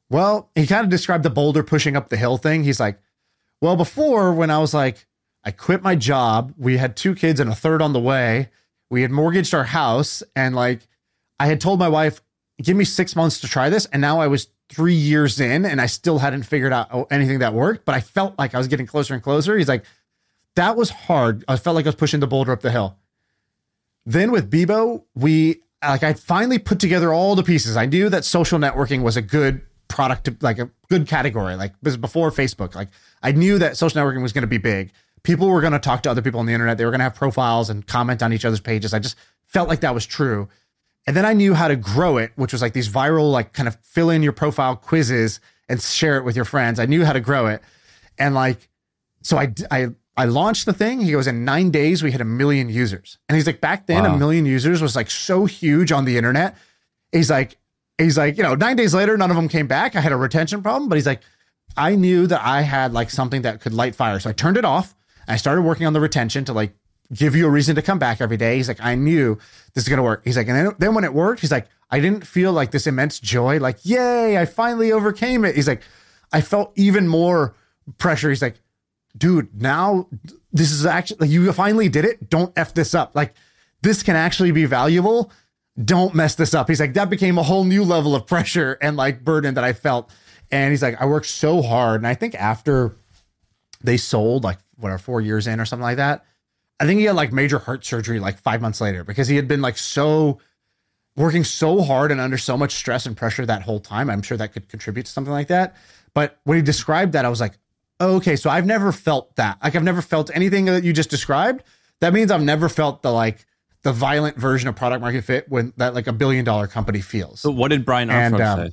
Well, he kind of described the boulder pushing up the hill thing. He's like, well, before when I was like, I quit my job, we had 2 kids and a third on the way. We had mortgaged our house. And like, I had told my wife, give me 6 months to try this. And now I was 3 years in and I still hadn't figured out anything that worked, but I felt like I was getting closer and closer. He's like, that was hard. I felt like I was pushing the boulder up the hill. Then with Bebo, I finally put together all the pieces. I knew that social networking was a good product, like a good category. Like this was before Facebook. Like I knew that social networking was going to be big. People were going to talk to other people on the internet. They were going to have profiles and comment on each other's pages. I just felt like that was true. And then I knew how to grow it, which was like these viral, like kind of fill in your profile quizzes and share it with your friends. I knew how to grow it. And like, so I launched the thing. He goes, in 9 days, we hit 1 million users. And he's like, back then, 1 million users was like so huge on the internet. He's like, 9 days later, none of them came back. I had a retention problem, but he's like, I knew that I had like something that could light fire. So I turned it off. And I started working on the retention to like give you a reason to come back every day. He's like, I knew this is going to work. He's like, and then when it worked, he's like, I didn't feel like this immense joy. Like, yay, I finally overcame it. He's like, I felt even more pressure. He's like, dude, now this is actually, like, you finally did it. Don't F this up. Like, this can actually be valuable. Don't mess this up. He's like, that became a whole new level of pressure and like burden that I felt. And he's like, I worked so hard. And I think after they sold, like, 4 years in or something like that, I think he had like major heart surgery like 5 months later because he had been like working so hard and under so much stress and pressure that whole time. I'm sure that could contribute to something like that. But when he described that, I was like, oh, okay, so I've never felt that. Like I've never felt anything that you just described. That means I've never felt the violent version of product market fit when that like $1 billion company feels. So what did Brian Armstrong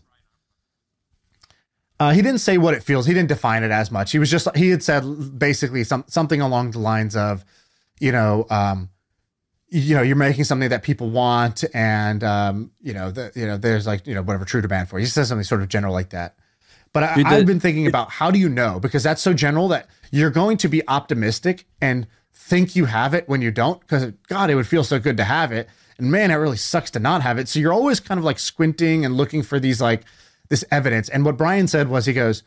say? He didn't say what it feels. He didn't define it as much. He was just, he had said basically something along the lines of, you're making something that people want, and there's like, whatever true demand for. He says something sort of general like that. But I've been thinking about how do you know? Because that's so general that you're going to be optimistic and think you have it when you don't. Because God, it would feel so good to have it, and man, it really sucks to not have it. So you're always kind of like squinting and looking for these like this evidence. And what Brian said was, he goes,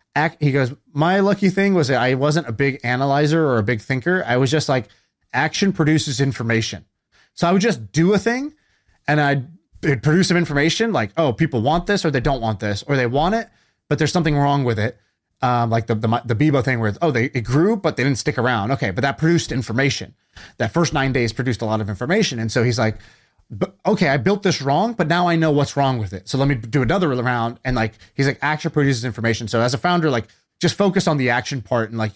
my lucky thing was that I wasn't a big analyzer or a big thinker. I was just like, action produces information. So I would just do a thing and it'd produce some information like, oh, people want this or they don't want this, or they want it, but there's something wrong with it. Like the Bebo thing where, it grew, but they didn't stick around. Okay. But that produced information. That first 9 days produced a lot of information. And so he's like, okay, I built this wrong, but now I know what's wrong with it. So let me do another round. And like, he's like, action produces information. So as a founder, like just focus on the action part, and like,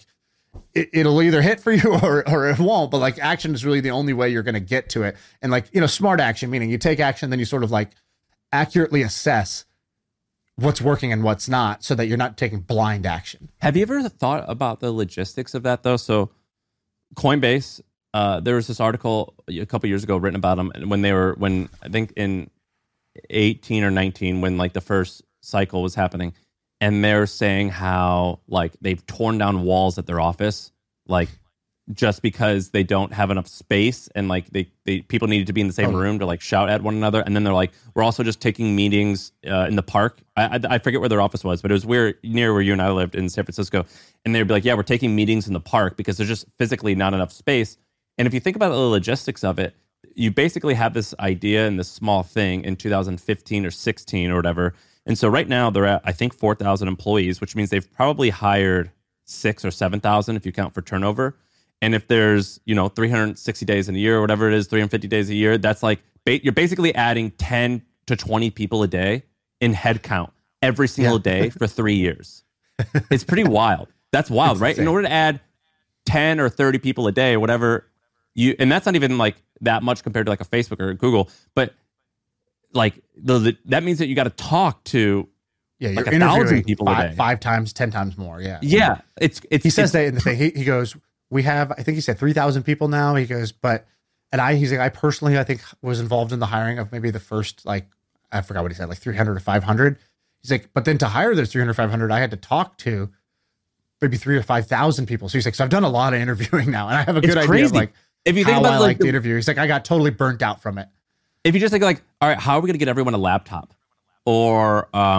it'll either hit for you or it won't, but like action is really the only way you're going to get to it. And like, smart action, meaning you take action, then you sort of like accurately assess what's working and what's not, so that you're not taking blind action. Have you ever thought about the logistics of that though? So Coinbase, there was this article a couple years ago written about them when I think in 18 or 19, when like the first cycle was happening. And they're saying how like they've torn down walls at their office, like just because they don't have enough space, and like they people needed to be in the same room to like shout at one another. And then they're like, we're also just taking meetings in the park. I forget where their office was, but it was near where you and I lived in San Francisco. And they'd be like, yeah, we're taking meetings in the park because there's just physically not enough space. And if you think about the logistics of it, you basically have this idea and this small thing in 2015 or 16 or whatever. And so right now they're at, I think, 4,000 employees, which means they've probably hired 6,000 or 7,000 if you count for turnover. And if there's, 360 days in a year or whatever it is, 350 days a year, that's like, you're basically adding 10 to 20 people a day in headcount every single day for 3 years. It's pretty wild. That's wild, right? Insane. In order to add 10 or 30 people a day or whatever, and that's not even like that much compared to like a Facebook or a Google, but like that means that you got to talk to like 1,000 people a day, 5 times, 10 times more. Yeah. It's he says that in the thing. He goes, we have, I think he said 3,000 people now. He goes, he's like, I personally, I think was involved in the hiring of maybe the first, like, I forgot what he said, like 300 or 500. He's like, but then to hire those 300, 500, I had to talk to maybe 3,000 or 5,000 people. So he's like, so I've done a lot of interviewing now, and I have a good idea of like, if you think about like the interview. He's like, I got totally burnt out from it. If you just think like, all right, how are we going to get everyone a laptop? Or how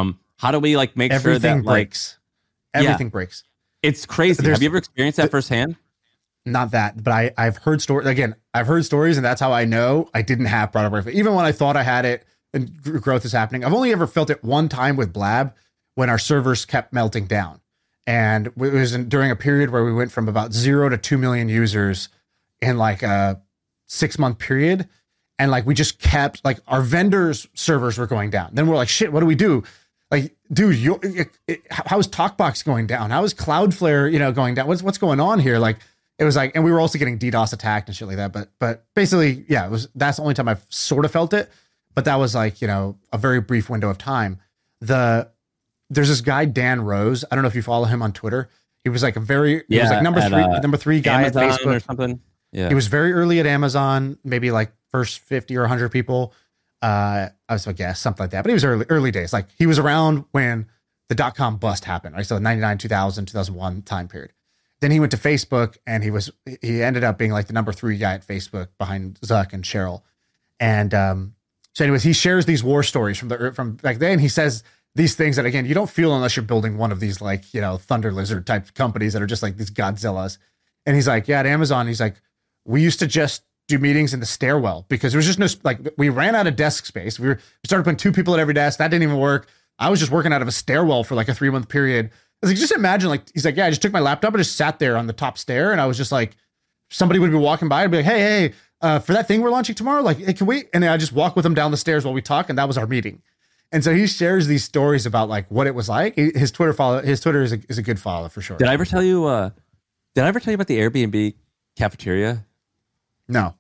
How do we like make sure Everything that like breaks. Everything breaks. it's crazy? Have you ever experienced that firsthand? Not that, but I've heard stories. Again, I've heard stories, and that's how I know I didn't have product market fit. Even when I thought I had it and growth is happening, I've only ever felt it one time with Blab when our servers kept melting down. And it was during a period where we went from about 0 to 2 million users in like a 6-month period. And like we just kept, like, our vendors' servers were going down. Then we're like, shit, what do we do? Like, dude, how is TalkBox going down? How is Cloudflare, going down? What's going on here? Like, it was like, and we were also getting DDoS attacked and shit like that. But basically, yeah, that's the only time I've sort of felt it. But that was like, a very brief window of time. There's this guy, Dan Rose. I don't know if you follow him on Twitter. He was like he was like number three guy Amazon at Facebook or something. Yeah. He was very early at Amazon, maybe like first 50 or 100 people. I was a guess, something like that. But he was early days. Like he was around when the .com bust happened, right? So 99, 2000, 2001 time period. Then he went to Facebook, and he ended up being like the number 3 guy at Facebook behind Zuck and Cheryl. And so anyways, he shares these war stories from back then. He says these things that, again, you don't feel unless you're building one of these like, Thunder Lizard type companies that are just like these Godzillas. And he's like, yeah, at Amazon, he's like, we used to just do meetings in the stairwell because there was just no, like, we ran out of desk space. We started putting 2 people at every desk. That didn't even work. I was just working out of a stairwell for like a 3-month period. I was like, just imagine, like, he's like, yeah, I just took my laptop and just sat there on the top stair. And I was just like, somebody would be walking by and be like, hey, for that thing we're launching tomorrow, like, hey, can we? And then I just walk with them down the stairs while we talk. And that was our meeting. And so he shares these stories about like what it was like. His Twitter is a good follow for sure. Did I ever tell you about the Airbnb cafeteria? No.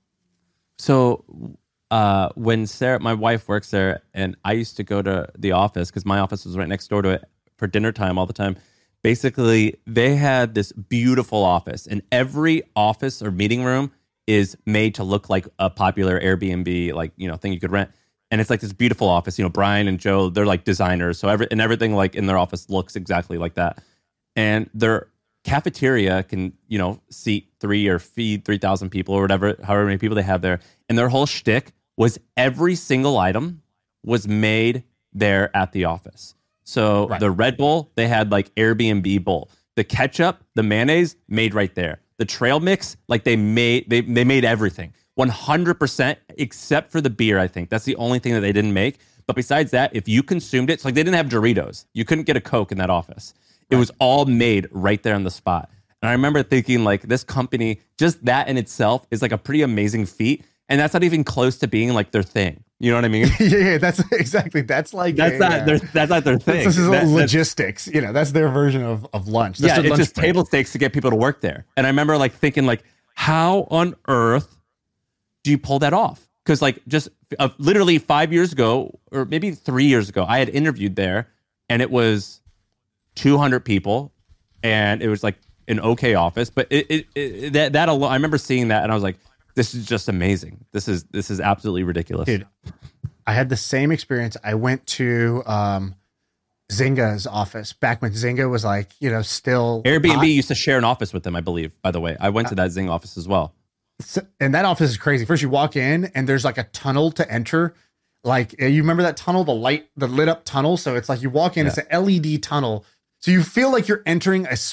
So when Sarah, my wife, works there, and I used to go to the office because my office was right next door to it for dinner time all the time. Basically, they had this beautiful office, and every office or meeting room is made to look like a popular Airbnb, like, thing you could rent. And it's like this beautiful office. Brian and Joe, they're like designers, so everything like in their office looks exactly like that. And their cafeteria can, seat 3 or feed 3,000 people or whatever, however many people they have there. And their whole shtick was every single item was made there at the office. So The Red Bull, they had like Airbnb bowl. The ketchup, the mayonnaise, made right there. The trail mix, like they made everything 100%, except for the beer. I think that's the only thing that they didn't make. But besides that, if you consumed it, it's like they didn't have Doritos. You couldn't get a Coke in that office. It was all made right there on the spot. And I remember thinking, like, this company, just that in itself is like a pretty amazing feat. And that's not even close to being like their thing. You know what I mean? Yeah, that's exactly. That's like that's not their thing. This is logistics. That's their version of lunch. That's it's lunch just break. table stakes to get people to work there. And I remember like thinking, like, how on earth do you pull that off? Because like just literally 5 years ago, or maybe 3 years ago, I had interviewed there, and it was 200 people, and it was like an okay office. But that alone, I remember seeing that, and I was like, this is just amazing. This is absolutely ridiculous. Dude, I had the same experience. I went to Zynga's office back when Zynga was like, still Airbnb hot. used to share an office with them, I believe, by the way. I went to that Zynga office as well. And that office is crazy. First you walk in and there's like a tunnel to enter. Like, you remember that tunnel, the lit up tunnel? So it's like you walk in, It's an LED tunnel. So you feel like you're entering a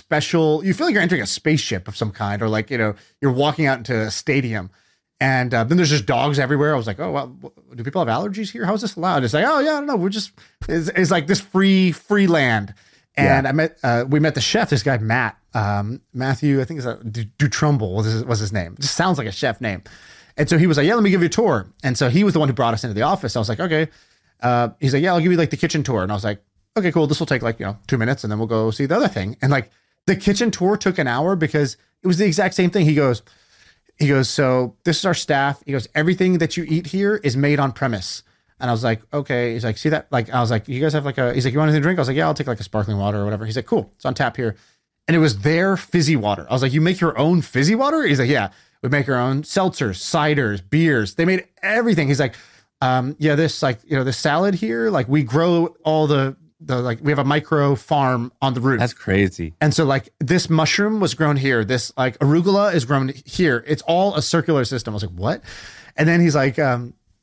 spaceship of some kind, or like, you're walking out into a stadium. And then there's just dogs everywhere. I was like, oh, well, do people have allergies here? How is this allowed? It's like, oh yeah, I don't know. It's like this free land. And we met the chef, this guy, Matt, Matthew, I think it's Dutrumble was his name. It just sounds like a chef name. And so he was like, yeah, let me give you a tour. And so he was the one who brought us into the office. I was like, okay. He's like, yeah, I'll give you like the kitchen tour. And I was like, okay, cool. This will take like, 2 minutes, and then we'll go see the other thing. And like the kitchen tour took an hour because it was the exact same thing. He goes, so this is our staff. He goes, everything that you eat here is made on premise. And I was like, okay. He's like, see that? Like, I was like, you guys have like he's like, you want anything to drink? I was like, yeah, I'll take like a sparkling water or whatever. He's like, cool. It's on tap here. And it was their fizzy water. I was like, you make your own fizzy water? He's like, yeah, we make our own seltzers, ciders, beers. They made everything. He's like, this like, this salad here, like we grow all the like, we have a micro farm on the roof. That's crazy. And so like this mushroom was grown here. This like arugula is grown here. It's all a circular system. I was like, what? And then he's like,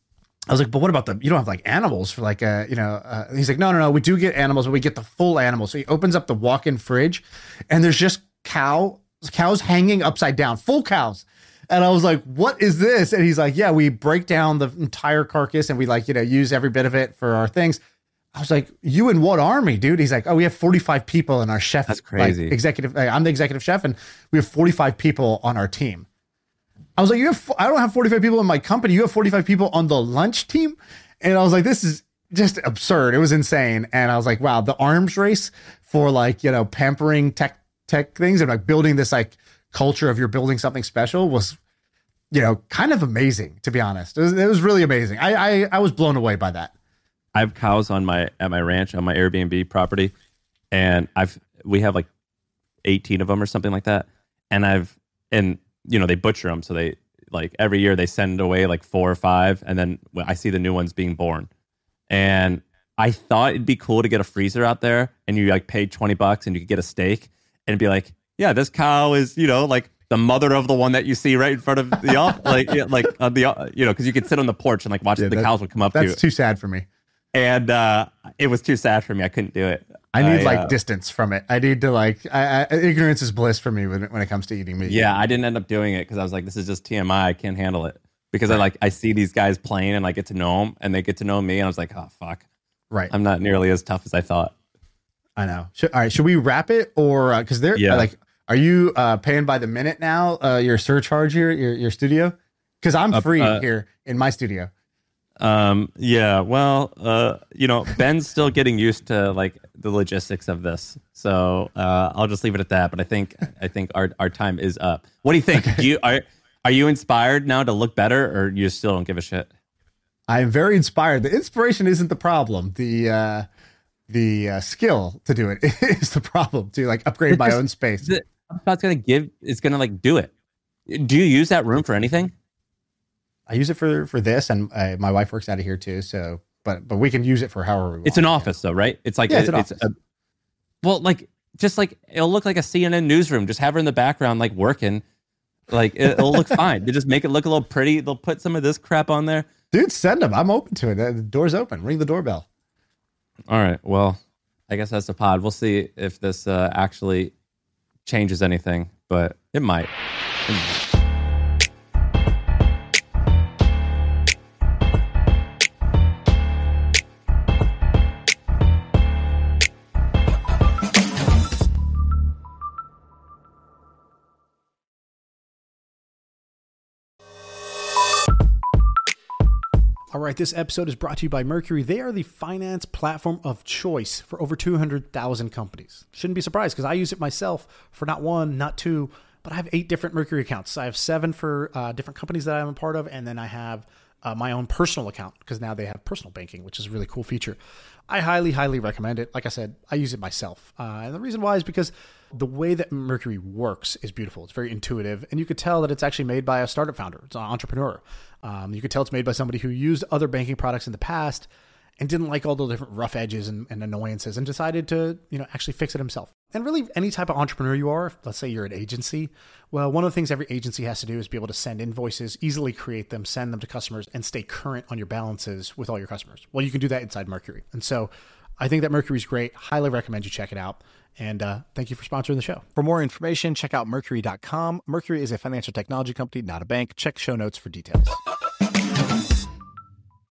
I was like, but what about you don't have like animals for like, he's like, no, we do get animals, but we get the full animals. So he opens up the walk-in fridge and there's just cows hanging upside down, full cows. And I was like, what is this? And he's like, yeah, we break down the entire carcass and we like, use every bit of it for our things. I was like, you in what army, dude? He's like, oh, we have 45 people in our chef. That's crazy. Like, executive. I'm the executive chef and we have 45 people on our team. I was like, I don't have 45 people in my company. You have 45 people on the lunch team. And I was like, this is just absurd. It was insane. And I was like, wow, the arms race for like, pampering tech things and like building this like culture of you're building something special was, kind of amazing, to be honest. It was really amazing. I was blown away by that. I have cows at my ranch, on my Airbnb property. And we have like 18 of them or something like that. And they butcher them. So they like every year they send away like 4 or 5. And then I see the new ones being born. And I thought it'd be cool to get a freezer out there and you like pay $20 and you could get a steak and it'd be like, yeah, this cow is, like the mother of the one that you see right in front of the office. Cause you could sit on the porch and like watch the cows would come up to you. That's too sad for me. And it was too sad for me. I couldn't do it. I need distance from it. I need to ignorance is bliss for me when it comes to eating meat. Yeah, I didn't end up doing it because I was like, this is just TMI. I can't handle it because I see these guys playing and I get to know them and they get to know me and I was like, oh fuck, right. I'm not nearly as tough as I thought. I know. All right, should we wrap it or because are you paying by the minute now? Your surcharge here, your studio? Because I'm free here in my studio. Yeah, well, Ben's still getting used to like the logistics of this. So, I'll just leave it at that. But I think our time is up. What do you think? Are you inspired now to look better or you still don't give a shit? I'm very inspired. The inspiration isn't the problem. The skill to do it is the problem, to like upgrade my own space. It's gonna like do it. Do you use that room for anything? I use it for this, and my wife works out of here too. So, but we can use it for however we want. It's an office, though, right? It's like it's an office. Just like it'll look like a CNN newsroom. Just have her in the background, like working. Like it'll look fine. They just make it look a little pretty. They'll put some of this crap on there. Dude, send them. I'm open to it. The door's open. Ring the doorbell. All right. Well, I guess that's the pod. We'll see if this actually changes anything, but it might. All right, this episode is brought to you by Mercury. They are the finance platform of choice for over 200,000 companies. Shouldn't be surprised because I use it myself for not 1, not 2, but I have 8 different Mercury accounts. I have 7 for different companies that I'm a part of, and then I have my own personal account because now they have personal banking, which is a really cool feature. I highly, highly recommend it. Like I said, I use it myself. And the reason why is because the way that Mercury works is beautiful. It's very intuitive. And you could tell that it's actually made by a startup founder. It's an entrepreneur. You could tell it's made by somebody who used other banking products in the past and didn't like all the different rough edges and annoyances and decided to, actually fix it himself. And really any type of entrepreneur you are, let's say you're an agency. Well, one of the things every agency has to do is be able to send invoices, easily create them, send them to customers, and stay current on your balances with all your customers. Well, you can do that inside Mercury. And so I think that Mercury is great. Highly recommend you check it out. And thank you for sponsoring the show. For more information, check out Mercury.com. Mercury is a financial technology company, not a bank. Check show notes for details.